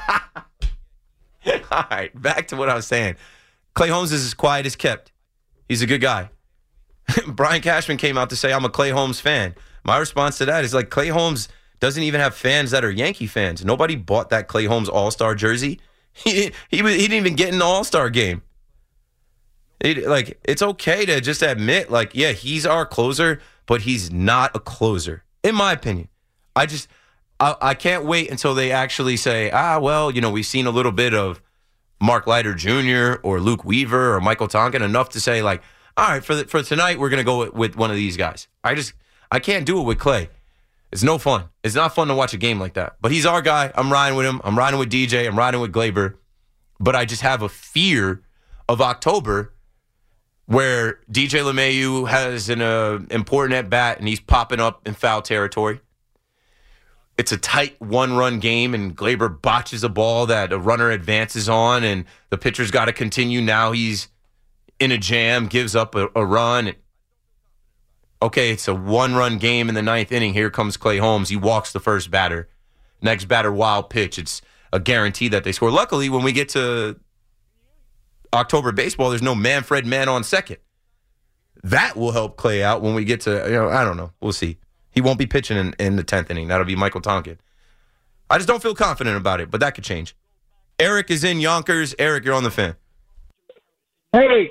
D: All right, back to what I was saying. Clay Holmes is as quiet as kept. He's a good guy. Brian Cashman came out to say, I'm a Clay Holmes fan. My response to that is like, Clay Holmes doesn't even have fans that are Yankee fans. Nobody bought that Clay Holmes All-Star jersey. He he, was, he didn't even get in the All-Star game. It, like, it's okay to just admit, like, yeah, he's our closer, but he's not a closer, in my opinion. I just, I, I can't wait until they actually say, ah, well, you know, we've seen a little bit of Mark Leiter Junior or Luke Weaver or Michael Tonkin, enough to say, like, all right, for the, for tonight, we're going to go with, with one of these guys. I just, I can't do it with Clay. It's no fun. It's not fun to watch a game like that. But he's our guy. I'm riding with him. I'm riding with D J. I'm riding with Gleyber. But I just have a fear of October where D J LeMahieu has an uh, important at-bat and he's popping up in foul territory. It's a tight one-run game and Gleyber botches a ball that a runner advances on and the pitcher's got to continue. Now he's in a jam, gives up a, a run. Okay, it's a one-run game in the ninth inning. Here comes Clay Holmes. He walks the first batter. Next batter, wild pitch. It's a guarantee that they score. Luckily, when we get to October baseball, there's no Manfred man on second. That will help Clay out when we get to, you know, I don't know. We'll see. He won't be pitching in, in the tenth inning. That'll be Michael Tonkin. I just don't feel confident about it, but that could change. Eric is in Yonkers. Eric, you're on the Fan.
J: Hey.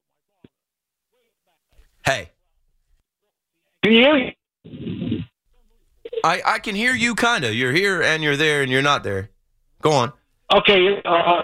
D: Hey.
J: Can you hear me?
D: I, I can hear you, kind of. You're here and you're there and you're not there. Go on.
J: Okay. Uh,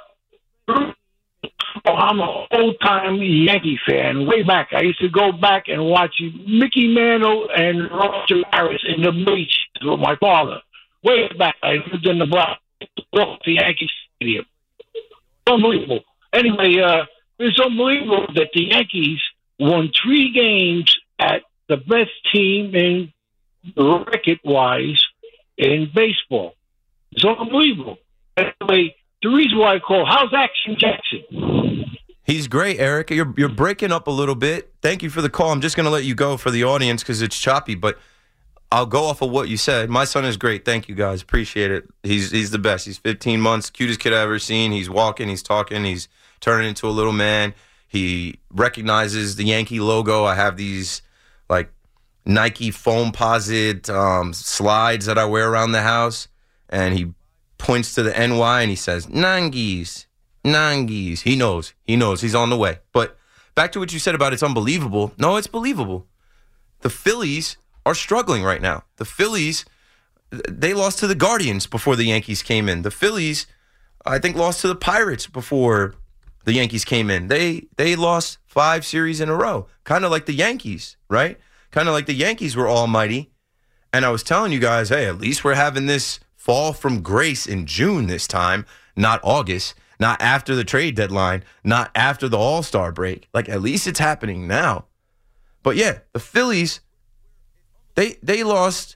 J: I'm an old-time Yankee fan. Way back, I used to go back and watch Mickey Mantle and Roger Maris in the bleachers with my father. Way back, I lived in the Bronx, the Yankee Stadium. Unbelievable. Anyway, uh, it's unbelievable that the Yankees won three games at the best team in record-wise in baseball. It's unbelievable. Anyway, the reason why I call, how's Action Jackson?
D: He's great, Eric. You're you're breaking up a little bit. Thank you for the call. I'm just going to let you go for the audience because it's choppy, but I'll go off of what you said. My son is great. Thank you, guys. Appreciate it. He's he's the best. He's fifteen months, cutest kid I've ever seen. He's walking, he's talking, he's turning into a little man. He recognizes the Yankee logo. I have these, like, Nike Foamposite um, slides that I wear around the house, and he points to the N Y and he says, Nangies, Nangies. He knows. He knows. He's on the way. But back to what you said about it's unbelievable. No, it's believable. The Phillies are struggling right now. The Phillies, they lost to the Guardians before the Yankees came in. The Phillies, I think, lost to the Pirates before the Yankees came in. They they lost five series in a row, kind of like the Yankees, right? Kind of like the Yankees were almighty. And I was telling you guys, hey, at least we're having this fall from grace in June this time, not August, not after the trade deadline, not after the All-Star break. Like, at least it's happening now. But yeah, the Phillies, they they lost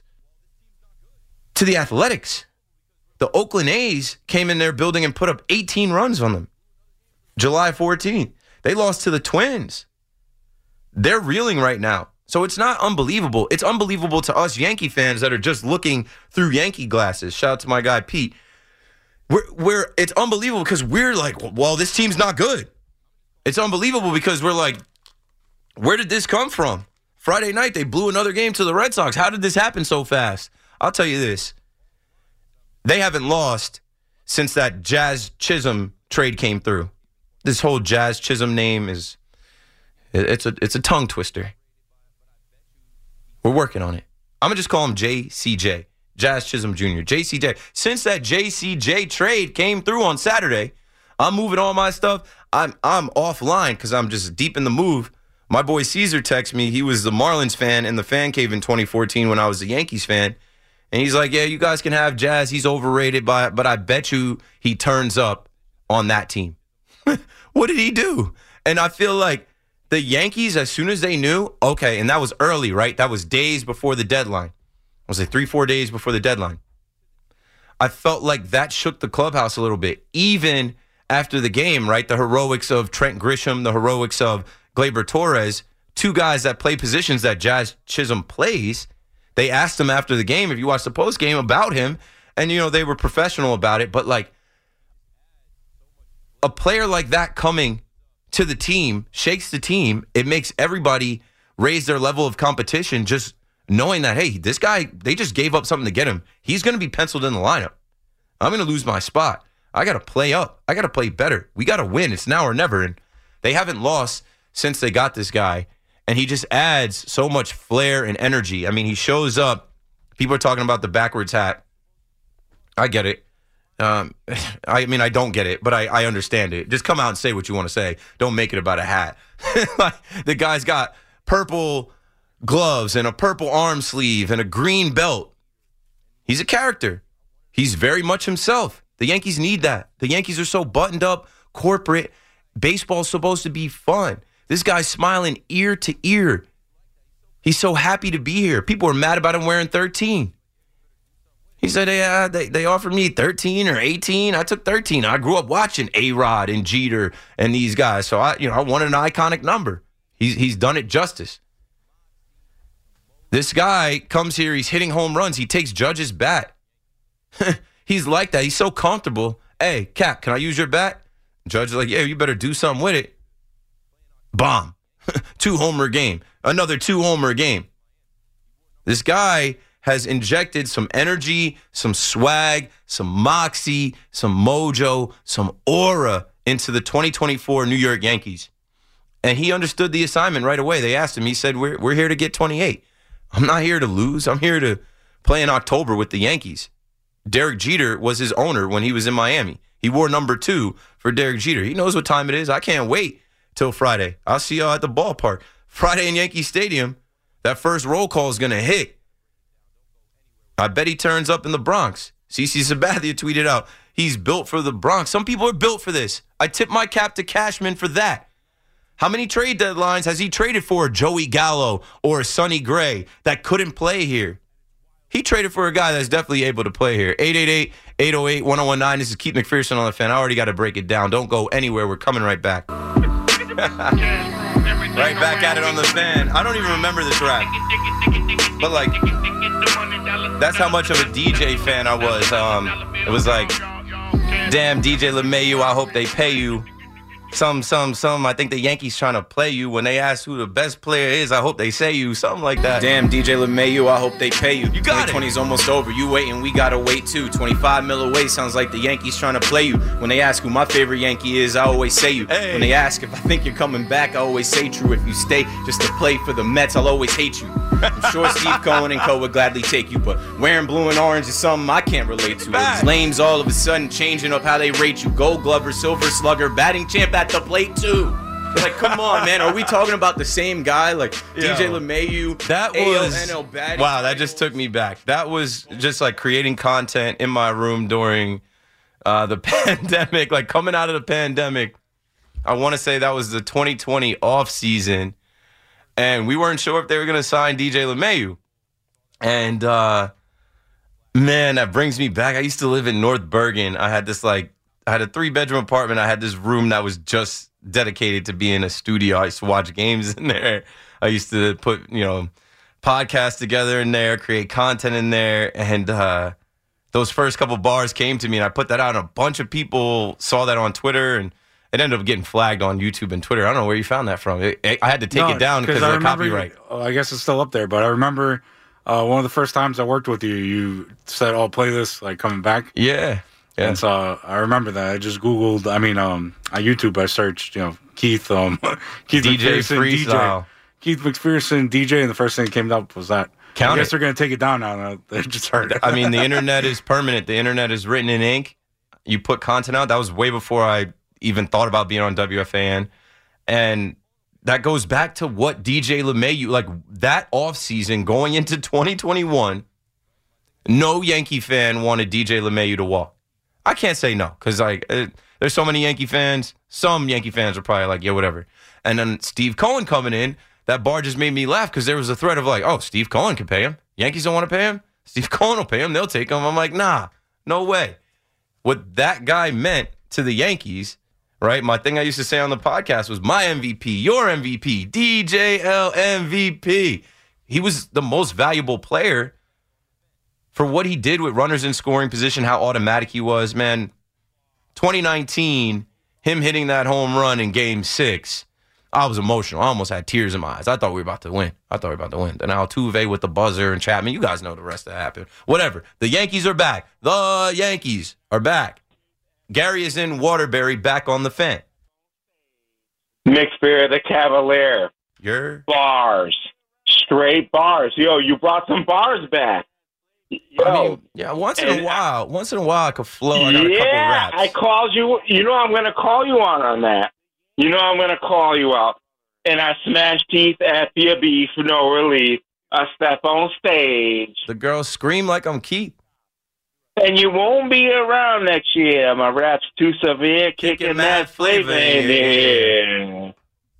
D: to the Athletics. The Oakland A's came in their building and put up eighteen runs on them. July fourteenth. They lost to the Twins. They're reeling right now. So it's not unbelievable. It's unbelievable to us Yankee fans that are just looking through Yankee glasses. Shout out to my guy, Pete. We're, we're, it's unbelievable because we're like, well, this team's not good. It's unbelievable because we're like, where did this come from? Friday night, they blew another game to the Red Sox. How did this happen so fast? I'll tell you this. They haven't lost since that Jazz Chisholm trade came through. This whole Jazz Chisholm name is, it's a, it's a tongue twister. We're working on it. I'm going to just call him J C J. Jazz Chisholm Junior J C J. Since that J C J trade came through on Saturday, I'm moving all my stuff. I'm I'm offline because I'm just deep in the move. My boy Caesar texted me. He was the Marlins fan in the fan cave in twenty fourteen when I was a Yankees fan. And he's like, yeah, you guys can have Jazz. He's overrated, by, but I bet you he turns up on that team. What did he do? And I feel like the Yankees, as soon as they knew, okay, and that was early, right? That was days before the deadline. Was it three, four days before the deadline? I felt like that shook the clubhouse a little bit. Even after the game, right? The heroics of Trent Grisham, the heroics of Gleyber Torres, two guys that play positions that Jazz Chisholm plays. They asked him after the game, if you watch the post game, about him. And, you know, they were professional about it. But, like, a player like that coming to the team shakes the team. It makes everybody raise their level of competition just knowing that, hey, this guy, they just gave up something to get him. He's going to be penciled in the lineup. I'm going to lose my spot. I got to play up. I got to play better. We got to win. It's now or never. And they haven't lost since they got this guy. And he just adds so much flair and energy. I mean, he shows up. People are talking about the backwards hat. I get it. Um, I mean, I don't get it, but I, I understand it. Just come out and say what you want to say. Don't make it about a hat. The guy's got purple gloves and a purple arm sleeve and a green belt. He's a character. He's very much himself. The Yankees need that. The Yankees are so buttoned up, corporate. Baseball's supposed to be fun. This guy's smiling ear to ear. He's so happy to be here. People are mad about him wearing thirteen. He said, yeah, they, they offered me thirteen or eighteen. I took thirteen. I grew up watching A-Rod and Jeter and these guys. So, I, you know, I wanted an iconic number. He's, he's done it justice. This guy comes here. He's hitting home runs. He takes Judge's bat. He's like that. He's so comfortable. Hey, Cap, can I use your bat? Judge is like, yeah, you better do something with it. Bomb. Two-homer game. Another two-homer game. This guy has injected some energy, some swag, some moxie, some mojo, some aura into the twenty twenty-four New York Yankees. And he understood the assignment right away. They asked him. He said, we're, we're here to get twenty-eight. I'm not here to lose. I'm here to play in October with the Yankees. Derek Jeter was his owner when he was in Miami. He wore number two for Derek Jeter. He knows what time it is. I can't wait till Friday. I'll see y'all at the ballpark. Friday in Yankee Stadium, that first roll call is going to hit. I bet he turns up in the Bronx. CeCe Sabathia tweeted out, he's built for the Bronx. Some people are built for this. I tip my cap to Cashman for that. How many trade deadlines has he traded for Joey Gallo or Sonny Gray that couldn't play here? He traded for a guy that's definitely able to play here. eight eight eight, eight oh eight, one oh one nine. This is Keith McPherson on the Fan. I already got to break it down. Don't go anywhere. We're coming right back. Right back at it on the Fan. I don't even remember this rap. But, like, that's how much of a D J fan I was. Um, it was like, damn, D J LeMahieu, I hope they pay you. Some, some, some, I think the Yankees trying to play you. When they ask who the best player is, I hope they say you. Something like that. Damn, D J LeMahieu, I hope they pay you. You got it. twenty twenty's almost over. You waiting, we got to wait too. twenty-five mil away sounds like the Yankees trying to play you. When they ask who my favorite Yankee is, I always say you. Hey. When they ask if I think you're coming back, I always say true. If you stay just to play for the Mets, I'll always hate you. I'm sure Steve Cohen and co would gladly take you, but wearing blue and orange is something I can't relate to. These lames all of a sudden changing up how they rate you. Gold Glover, Silver Slugger, batting champ at the plate too. Like, come on, man. Are we talking about the same guy? Like, Yo, D J LeMahieu, that was, A L N L batting. Wow, that just took me back. That was just like creating content in my room during uh, the pandemic, like coming out of the pandemic. I want to say that was the twenty twenty off season. And we weren't sure if they were going to sign D J LeMahieu. And, uh, man, that brings me back. I used to live in North Bergen. I had this, like, I had a three-bedroom apartment. I had this room that was just dedicated to being a studio. I used to watch games in there. I used to put, you know, podcasts together in there, create content in there. And uh, those first couple bars came to me, and I put that out, and a bunch of people saw that on Twitter, and it ended up getting flagged on YouTube and Twitter. I don't know where you found that from. It, it, I had to take
I: no,
D: it down because of the copyright.
I: Oh, I guess it's still up there, but I remember uh, one of the first times I worked with you, you said, "Oh, play this," like coming back.
D: Yeah, yeah.
I: And so I remember that. I just Googled. I mean, um, on YouTube, I searched, you know, Keith, um, Keith
D: D J
I: McPherson,
D: Freestyle.
I: D J, Keith McPherson, D J, and the first thing that came up was that.
D: Count
I: I guess
D: it.
I: they're going to take it down now. They just heard it.
D: I mean, the internet is permanent. The internet is written in ink. You put content out. That was way before I even thought about being on W F A N. And that goes back to what D J LeMahieu, like that offseason going into twenty twenty-one, no Yankee fan wanted D J LeMahieu to walk. I can't say no because like it, there's so many Yankee fans. Some Yankee fans are probably like, yeah, whatever. And then Steve Cohen coming in, that bar just made me laugh because there was a threat of like, oh, Steve Cohen can pay him. Yankees don't want to pay him. Steve Cohen will pay him. They'll take him. I'm like, nah, no way. What that guy meant to the Yankees, right? My thing I used to say on the podcast was my M V P, your M V P, D J L M V P. He was the most valuable player for what he did with runners in scoring position, how automatic he was. Man, twenty nineteen, him hitting that home run in game six, I was emotional. I almost had tears in my eyes. I thought we were about to win. I thought we were about to win. Then Altuve with the buzzer and Chapman. You guys know the rest that happened. Whatever. The Yankees are back. The Yankees are back. Gary is in Waterbury, back on the Fan.
K: Nick Spear, the Cavalier.
D: You're
K: bars. Straight bars. Yo, you brought some bars back. Yo.
D: I mean, yeah, once in a while. Once in a while I could flow. I got a
K: yeah,
D: couple raps.
K: I called you. You know I'm going to call you on on that. You know I'm going to call you out. And I smash teeth at the beef for no relief. I step on stage.
D: The girls scream like I'm Keith.
K: And you won't be around next year. My rap's too severe, kicking, kicking that flavor in there.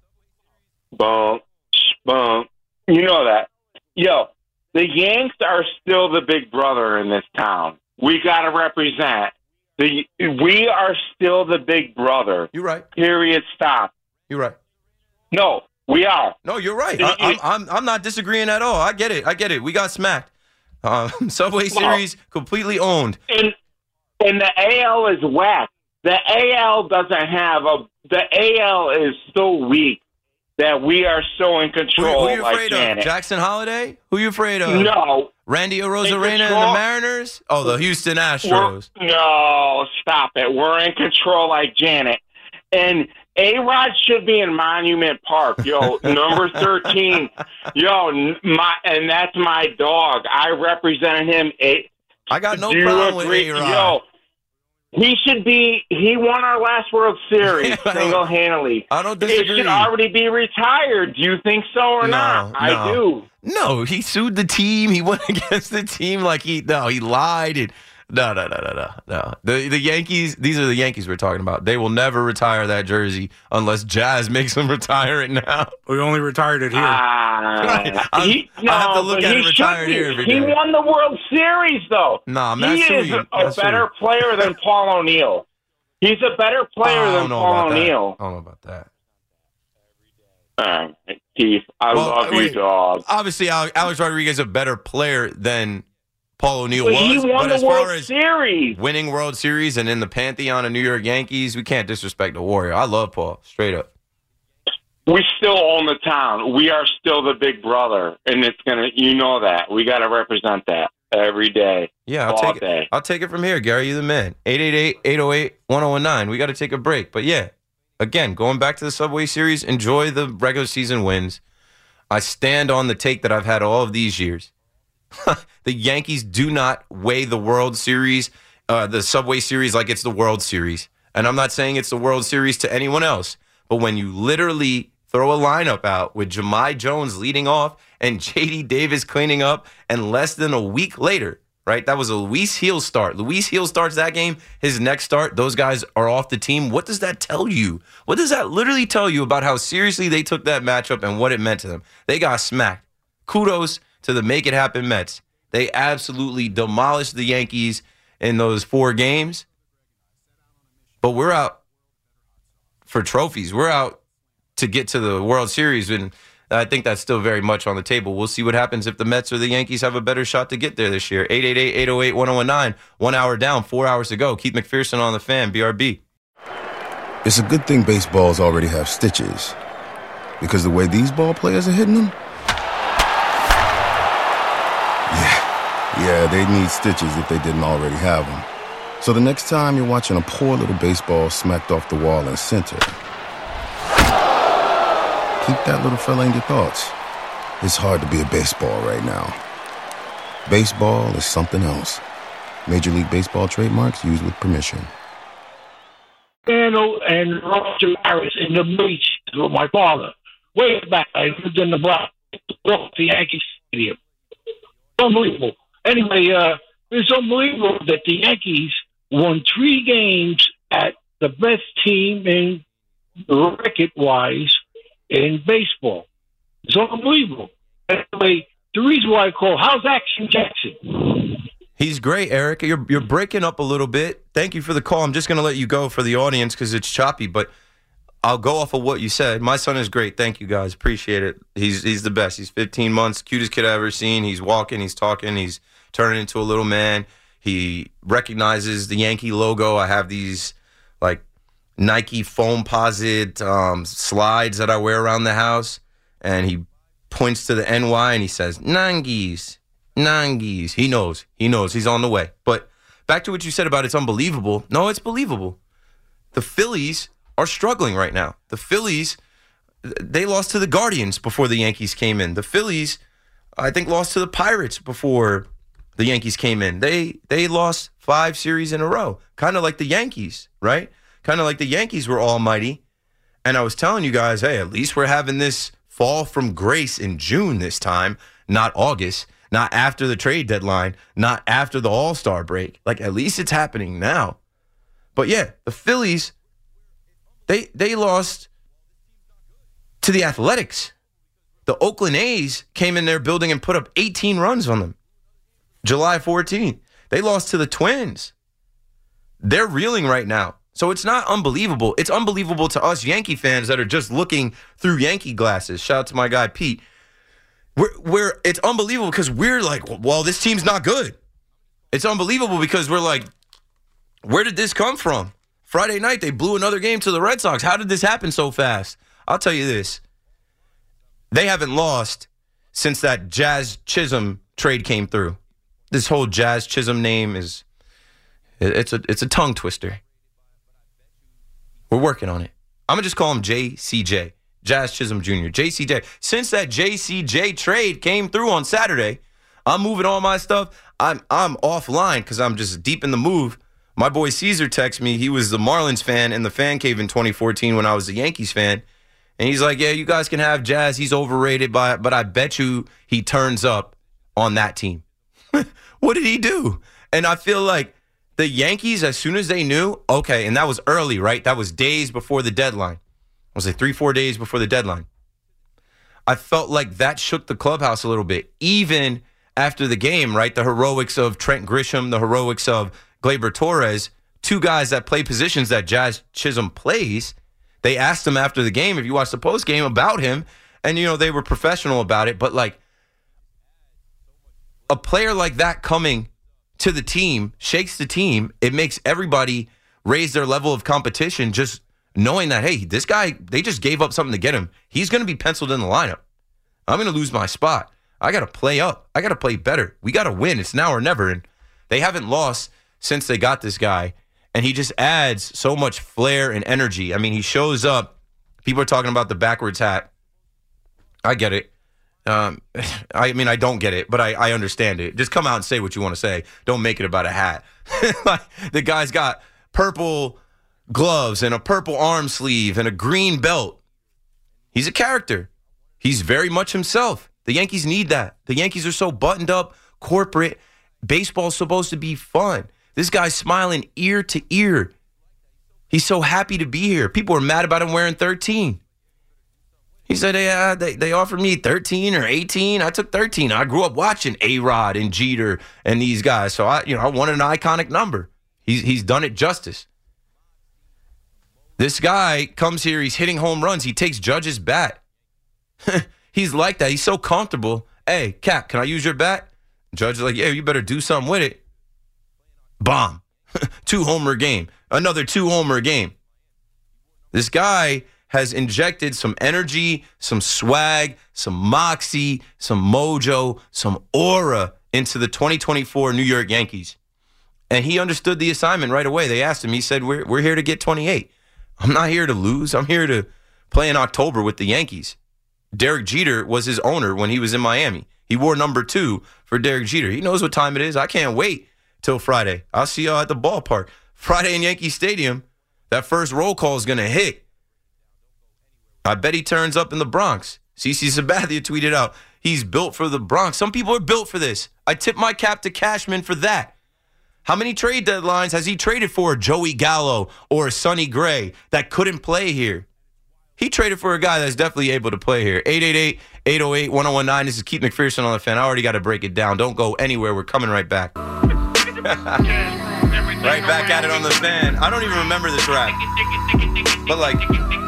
K: Bump, bump. You know that. Yo, the Yanks are still the big brother in this town. We got to represent. The, we are still the big brother.
D: You're right.
K: Period. Stop.
D: You're right.
K: No, we are.
D: No, you're right. I, I'm, I'm, I'm not disagreeing at all. I get it. I get it. We got smacked. Um, Subway well, Series completely owned.
K: And, and the A L is whack. The A L doesn't have a. The A L is so weak that we are so in control.
D: Who, who are you
K: like
D: afraid
K: Janet.
D: of? Jackson Holiday? Who are you afraid of?
K: No.
D: Randy Arozarena and the Mariners? Oh, the Houston Astros.
K: We're, no, stop it. We're in control like Janet. And A-Rod should be in Monument Park. Yo, number thirteen. Yo, my and that's my dog. I represented him. A,
D: I got no
K: Do
D: problem with
K: A-Rod.
D: A-Rod.
K: Yo, he should be, he won our last World Series single-handedly.
D: I don't disagree.
K: It should already be retired. Do you think so or
D: no,
K: not?
D: No.
K: I do.
D: No, he sued the team. He went against the team like he, no, he lied. And, no, no, no, no, no, no. The, the Yankees, these are the Yankees we're talking about. They will never retire that jersey unless Jazz makes them retire it now.
I: We only retired it here.
K: Uh, he, no,
D: I have to look at it retired here every day.
K: He won the World Series, though.
D: Nah, I'm
K: he
D: not
K: is
D: suing.
K: a
D: Not
K: better
D: suing.
K: player than Paul O'Neill. He's a better player
D: I don't
K: than
D: know
K: Paul
D: about that.
K: O'Neill.
D: I don't know about that.
K: Uh, Keith, I
D: Well,
K: love
D: wait,
K: you, dog.
D: Obviously, Alex, Alex Rodriguez is a better player than Paul O'Neill
K: But
D: was.
K: he won
D: but
K: the
D: as
K: World
D: far as
K: Series.
D: winning World Series and in the pantheon of New York Yankees, we can't disrespect the Warrior. I love Paul, straight up.
K: We still own the town. We are still the big brother, and it's gonna. You know that. We got to represent that every day.
D: Yeah, I'll
K: all
D: take
K: day.
D: it. I'll take it from here, Gary. You the man. eight eight eight, eight oh eight, one oh one nine. We got to take a break. But yeah, again, going back to the Subway Series, enjoy the regular season wins. I stand on the take that I've had all of these years. The Yankees do not weigh the World Series, uh, the Subway Series, like it's the World Series. And I'm not saying it's the World Series to anyone else. But when you literally throw a lineup out with Jahmai Jones leading off and J D Davis cleaning up, and less than a week later, right? That was a Luis Heel start. Luis Heel starts that game. His next start, those guys are off the team. What does that tell you? What does that literally tell you about how seriously they took that matchup and what it meant to them? They got smacked. Kudos to the Make It Happen Mets. They absolutely demolished the Yankees in those four games. But we're out for trophies. We're out to get to the World Series, and I think that's still very much on the table. We'll see what happens if the Mets or the Yankees have a better shot to get there this year. eight eight eight, eight oh eight, one oh one nine. One hour down, four hours to go. Keith McPherson on the Fan, B R B.
L: It's a good thing baseballs already have stitches, because the way these ball players are hitting them, yeah, yeah, they need stitches if they didn't already have them. So the next time you're watching a poor little baseball smacked off the wall in center, keep that little fella in your thoughts. It's hard to be a baseball right now. Baseball is something else. Major League Baseball trademarks used with permission.
J: Mano and Roger Maris in the bleach with my father. Way back, I lived in the Bronx, the Yankee Stadium. Unbelievable. Anyway, uh, it's unbelievable that the Yankees won three games at the best team in record-wise in baseball. It's unbelievable. Anyway, the reason why I call, how's Action Jackson?
D: He's great, Eric. You're you're breaking up a little bit. Thank you for the call. I'm just going to let you go for the audience because it's choppy, but I'll go off of what you said. My son is great. Thank you, guys. Appreciate it. He's he's the best. He's fifteen months, cutest kid I've ever seen. He's walking, he's talking, he's turning into a little man. He recognizes the Yankee logo. I have these, like, Nike foam-posite um, slides that I wear around the house, and he points to the N Y and he says, Nangies. Nangies. He knows. He knows. He's on the way. But back to what you said about it's unbelievable. No, it's believable. The Phillies are struggling right now. The Phillies, they lost to the Guardians before the Yankees came in. The Phillies, I think, lost to the Pirates before the Yankees came in. They they lost five series in a row, kind of like the Yankees, right? Kind of like the Yankees were almighty. And I was telling you guys, hey, at least we're having this fall from grace in June this time, not August. Not after the trade deadline, not after the All-Star break. Like, at least it's happening now. But, yeah, the Phillies, they they lost to the Athletics. The Oakland A's came in their building and put up eighteen runs on them. July fourteenth. They lost to the Twins. They're reeling right now. So it's not unbelievable. It's unbelievable to us Yankee fans that are just looking through Yankee glasses. Shout out to my guy, Pete. We're, we're, it's unbelievable because we're like, well, this team's not good. It's unbelievable because we're like, where did this come from? Friday night, they blew another game to the Red Sox. How did this happen so fast? I'll tell you this. They haven't lost since that Jazz Chisholm trade came through. This whole Jazz Chisholm name is, it's a, it's a tongue twister. We're working on it. I'm going to just call him J C J. Jazz Chisholm Junior J C J. Since that J C J trade came through on Saturday, I'm moving all my stuff. I'm I'm offline because I'm just deep in the move. My boy Caesar texted me. He was the Marlins fan in the fan cave in twenty fourteen when I was a Yankees fan. And he's like, yeah, you guys can have Jazz. He's overrated, by, but I bet you he turns up on that team. What did he do? And I feel like the Yankees, as soon as they knew, okay, and that was early, right? That was days before the deadline. Was it three, four days before the deadline? I felt like that shook the clubhouse a little bit. Even after the game, right? The heroics of Trent Grisham, the heroics of Gleyber Torres, two guys that play positions that Jazz Chisholm plays. They asked him after the game, if you watch the post game, about him. And, you know, they were professional about it. But, like, a player like that coming to the team shakes the team. It makes everybody raise their level of competition just knowing that, hey, this guy, they just gave up something to get him. He's going to be penciled in the lineup. I'm going to lose my spot. I got to play up. I got to play better. We got to win. It's now or never. And they haven't lost since they got this guy. And he just adds so much flair and energy. I mean, he shows up. People are talking about the backwards hat. I get it. Um, I mean, I don't get it, but I, I understand it. Just come out and say what you want to say. Don't make it about a hat. Like, the guy's got purple gloves and a purple arm sleeve and a green belt. He's a character. He's very much himself. The Yankees need that. The Yankees are so buttoned up, corporate. Baseball's supposed to be fun. This guy's smiling ear to ear. He's so happy to be here. People are mad about him wearing thirteen. He said, hey, uh, they, they offered me thirteen or eighteen. I took thirteen. I grew up watching A-Rod and Jeter and these guys. So, I, you know, I wanted an iconic number. He's, he's done it justice. This guy comes here. He's hitting home runs. He takes Judge's bat. He's like that. He's so comfortable. Hey, Cap, can I use your bat? Judge is like, yeah, you better do something with it. Bomb. Two-homer game. Another two-homer game. This guy has injected some energy, some swag, some moxie, some mojo, some aura into the twenty twenty-four New York Yankees. And he understood the assignment right away. They asked him. He said, we're, we're here to get twenty-eight. I'm not here to lose. I'm here to play in October with the Yankees. Derek Jeter was his owner when he was in Miami. He wore number two for Derek Jeter. He knows what time it is. I can't wait till Friday. I'll see y'all at the ballpark. Friday in Yankee Stadium, that first roll call is going to hit. I bet he turns up in the Bronx. CeCe Sabathia tweeted out, he's built for the Bronx. Some people are built for this. I tip my cap to Cashman for that. How many trade deadlines has he traded for Joey Gallo or Sonny Gray that couldn't play here? He traded for a guy that's definitely able to play here. eight eight eight, eight oh eight, one oh one nine. This is Keith McPherson on the Fan. I already got to break it down. Don't go anywhere. We're coming right back. Right back at it on the Fan. I don't even remember this rap. But, like,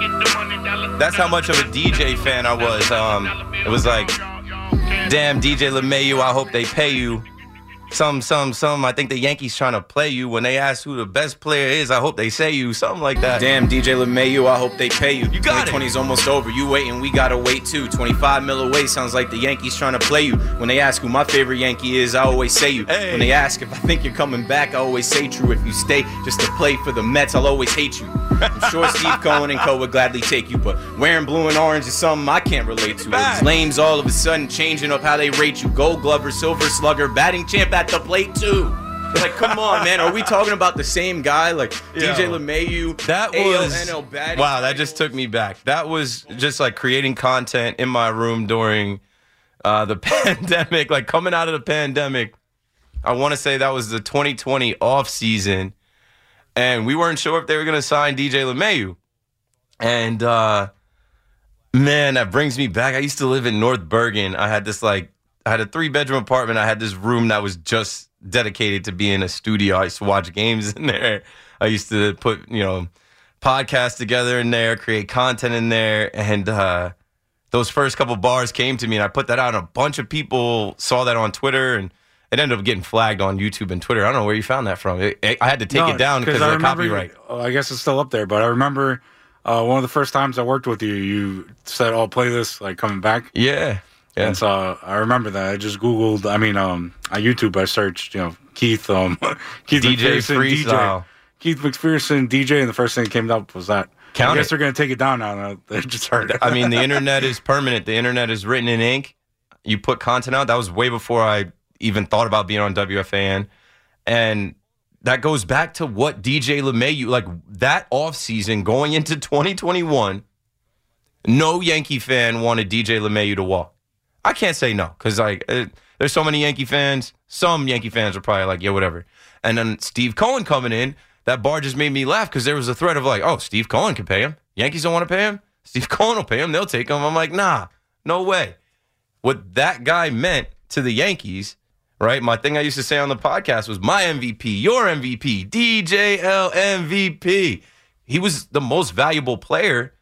D: that's how much of a D J fan I was. Um, it was like, damn, D J LeMahieu, I hope they pay you. Some, some, some, I think the Yankees trying to play you. When they ask who the best player is, I hope they say you. Something like that.
M: Damn, D J LeMahieu, I hope they pay you.
D: You got
M: twenty twenty's almost over. You waiting, we gotta wait too. twenty-five mil away, sounds like the Yankees trying to play you. When they ask who my favorite Yankee is, I always say you.
D: Hey.
M: When they ask if I think you're coming back, I always say true. If you stay just to play for the Mets, I'll always hate you. I'm sure Steve Cohen and co would gladly take you, but wearing blue and orange is something I can't relate to. It's lames all of a sudden changing up how they rate you. Gold Glover, Silver Slugger, batting champ at the plate too. Like, come on, man. Are we talking about the same guy? Like,
D: Yo,
M: D J LeMahieu,
D: that
M: A L
D: was
M: N L batting.
D: Wow, that just took me back. That was just like creating content in my room during uh, the pandemic, like coming out of the pandemic. I want to say that was the twenty twenty off season, and we weren't sure if they were going to sign D J LeMahieu. And uh, man, that brings me back. I used to live in North Bergen. I had this like, I had a three bedroom apartment. I had this room that was just dedicated to being a studio. I used to watch games in there. I used to put, you know, podcasts together in there, create content in there. And uh, those first couple bars came to me, and I put that out, and a bunch of people saw that on Twitter, and it ended up getting flagged on YouTube and Twitter. I don't know where you found that from. It, it, I had to take
I: No,
D: it down because of the
I: remember,
D: copyright.
I: oh, I guess it's still up there, but I remember uh, one of the first times I worked with you, you said, "Oh, play this," like coming back.
D: Yeah. Yeah.
I: And so I remember that. I just Googled, I mean, um, on YouTube, I searched, you know, Keith, um, Keith
D: D J
I: McPherson,
D: Freestyle.
I: D J. Keith McPherson, D J, and the first thing that came up was that.
D: Count
I: I guess
D: it.
I: they're going to take it down now. They just heard it.
D: I mean, the internet is permanent. The internet is written in ink. You put content out. That was way before I even thought about being on W F A N. And that goes back to what D J LeMahieu, like that offseason going into twenty twenty-one, no Yankee fan wanted D J LeMahieu to walk. I can't say no, because like it, there's so many Yankee fans. Some Yankee fans are probably like, yeah, whatever. And then Steve Cohen coming in, that bar just made me laugh because there was a threat of like, oh, Steve Cohen can pay him. Yankees don't want to pay him. Steve Cohen will pay him. They'll take him. I'm like, nah, no way. What that guy meant to the Yankees, right? My thing I used to say on the podcast was my M V P, your M V P, D J L M V P. He was the most valuable player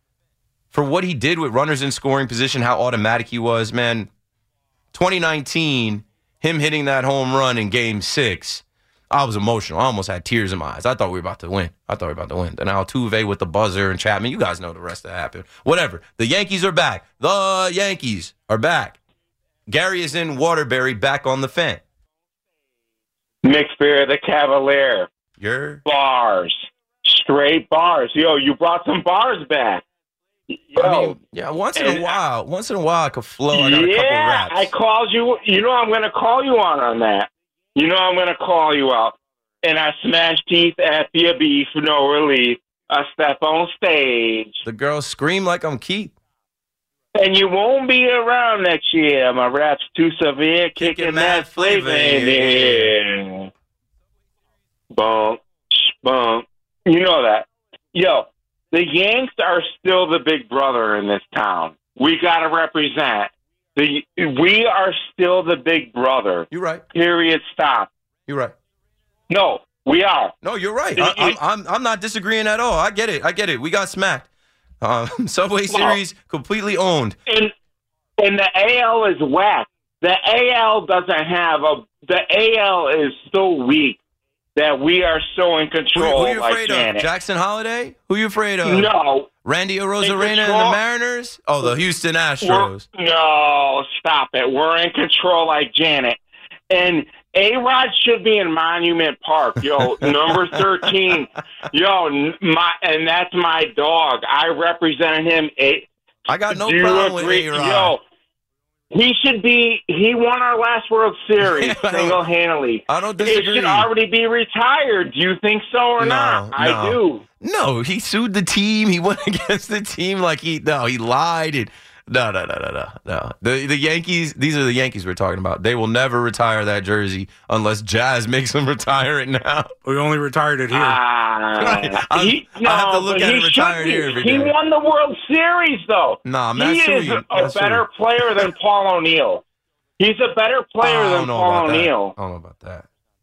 D: for what he did with runners in scoring position, how automatic he was, man. twenty nineteen, him hitting that home run in game six, I was emotional. I almost had tears in my eyes. I thought we were about to win. I thought we were about to win. Then Altuve with the buzzer and Chapman. You guys know the rest that happened. Whatever. The Yankees are back. The Yankees are back. Gary is in Waterbury, back on the Fan.
K: McPherson, the Cavalier.
D: You're
K: Bars. Straight bars. Yo, you brought some bars back. Yo,
D: I mean, yeah, once in a while, once in a while I could flow. I got a
K: yeah,
D: couple raps.
K: I called you. You know I'm going to call you on on that. You know I'm going to call you out. And I smashed teeth at the beef, no relief. I step on stage.
D: The girls scream like I'm Keith.
K: And you won't be around next year. My rap's too severe, kicking,
D: Kicking
K: that
D: mad
K: flavor in there. Bump, bump. You know that. Yo, the Yanks are still the big brother in this town. We got to represent. The We are still the big brother.
D: You're right.
K: Period. Stop.
D: You're right.
K: No, we are.
D: No, you're right. I, I'm, I'm I'm not disagreeing at all. I get it. I get it. We got smacked. Um, Subway Series completely owned.
K: And and the A L is whack. The A L doesn't have a. The A L is so weak that we are so in control.
D: Who, who you
K: like
D: afraid
K: Janet.
D: of? Jackson Holiday? Who you afraid of?
K: No.
D: Randy Arozarena and the
K: control-
D: Mariners? Oh, the Houston
K: We're,
D: Astros.
K: no, stop it. We're in control like Janet. And A-Rod should be in Monument Park. Yo, number thirteen. Yo, n- my and that's my dog. I represented him. A-
D: I got no
K: Do you
D: problem with
K: agree?
D: A-Rod.
K: Yo, He should be. He won our last World Series single-handedly.
D: I don't disagree.
K: It should already be retired. Do you think so or
D: No,
K: not? I
D: no.
K: do.
D: No, he sued the team. He went against the team like he no, he lied. And, no, no, no, no, no, no. The the Yankees. These are the Yankees we're talking about. They will never retire that jersey unless Jazz makes them retire it now.
I: We only retired it here.
K: Ah,
D: I'll-
K: he,
D: I'll
K: no,
D: have to look
K: but
D: at
K: he
D: it retired
K: should be.
D: here every
K: He
D: day.
K: won the World Series, though.
D: Nah, I'm not
K: he
D: suing
K: is
D: you.
K: a
D: Not suing
K: better
D: you.
K: player than Paul O'Neill. He's a better player
D: I
K: than
D: don't know
K: Paul
D: about that.
K: O'Neill.
D: I don't know about that.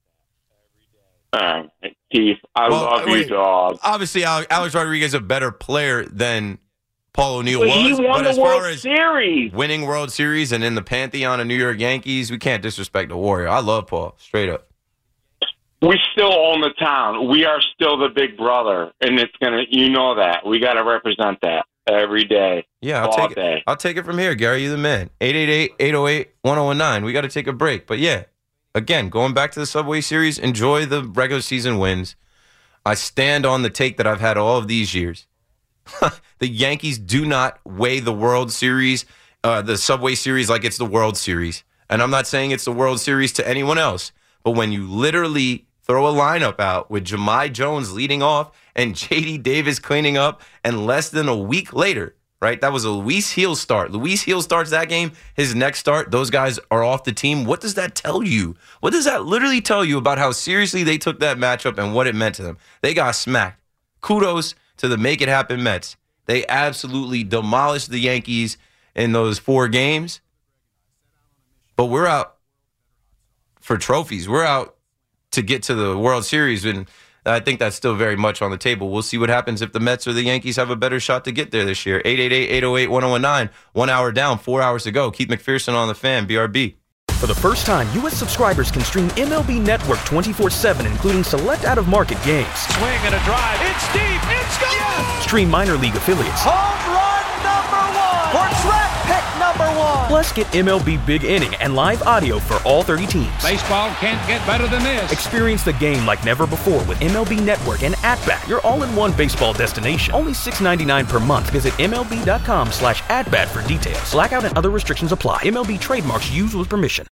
K: Uh, Keith, I
D: Well,
K: love
D: wait.
K: you, dog.
D: Obviously, Ale- Alex Rodriguez is a better player than Paul O'Neill
K: But
D: was.
K: he won
D: but
K: the
D: as
K: World
D: far as
K: Series.
D: winning World Series and in the pantheon of New York Yankees, we can't disrespect the Warrior. I love Paul, straight up.
K: We still own the town. We are still the big brother, and it's gonna. You know that. We got to represent that every day.
D: Yeah, I'll
K: all
D: take
K: day.
D: it. I'll take it from here, Gary. You're the man. eight eight eight, eight oh eight, one oh one nine. We got to take a break. But yeah, again, going back to the Subway Series, enjoy the regular season wins. I stand on the take that I've had all of these years. The Yankees do not weigh the World Series, uh, the Subway Series, like it's the World Series. And I'm not saying it's the World Series to anyone else. But when you literally throw a lineup out with Jahmai Jones leading off and J D Davis cleaning up, and less than a week later, right? That was a Luis Heel start. Luis Heel starts that game. His next start, those guys are off the team. What does that tell you? What does that literally tell you about how seriously they took that matchup and what it meant to them? They got smacked. Kudos to the Make It Happen Mets. They absolutely demolished the Yankees in those four games. But we're out for trophies. We're out to get to the World Series, and I think that's still very much on the table. We'll see what happens if the Mets or the Yankees have a better shot to get there this year. eight eight eight, eight oh eight, one oh one nine. One hour down, four hours to go. Keith McPherson on the Fan, B R B.
A: For the first time, U S subscribers can stream M L B Network twenty-four seven, including select out-of-market games.
B: Swing and a drive. It's deep. It's gone. Yes.
A: Stream minor league affiliates.
B: Home run number one. For track pick number one.
A: Plus, get M L B Big Inning and live audio for all thirty teams.
F: Baseball can't get better than this.
A: Experience the game like never before with M L B Network and At-Bat, your all-in-one baseball destination. Only six ninety-nine per month. Visit MLB.com slash at-bat for details. Blackout and other restrictions apply. M L B trademarks used with permission.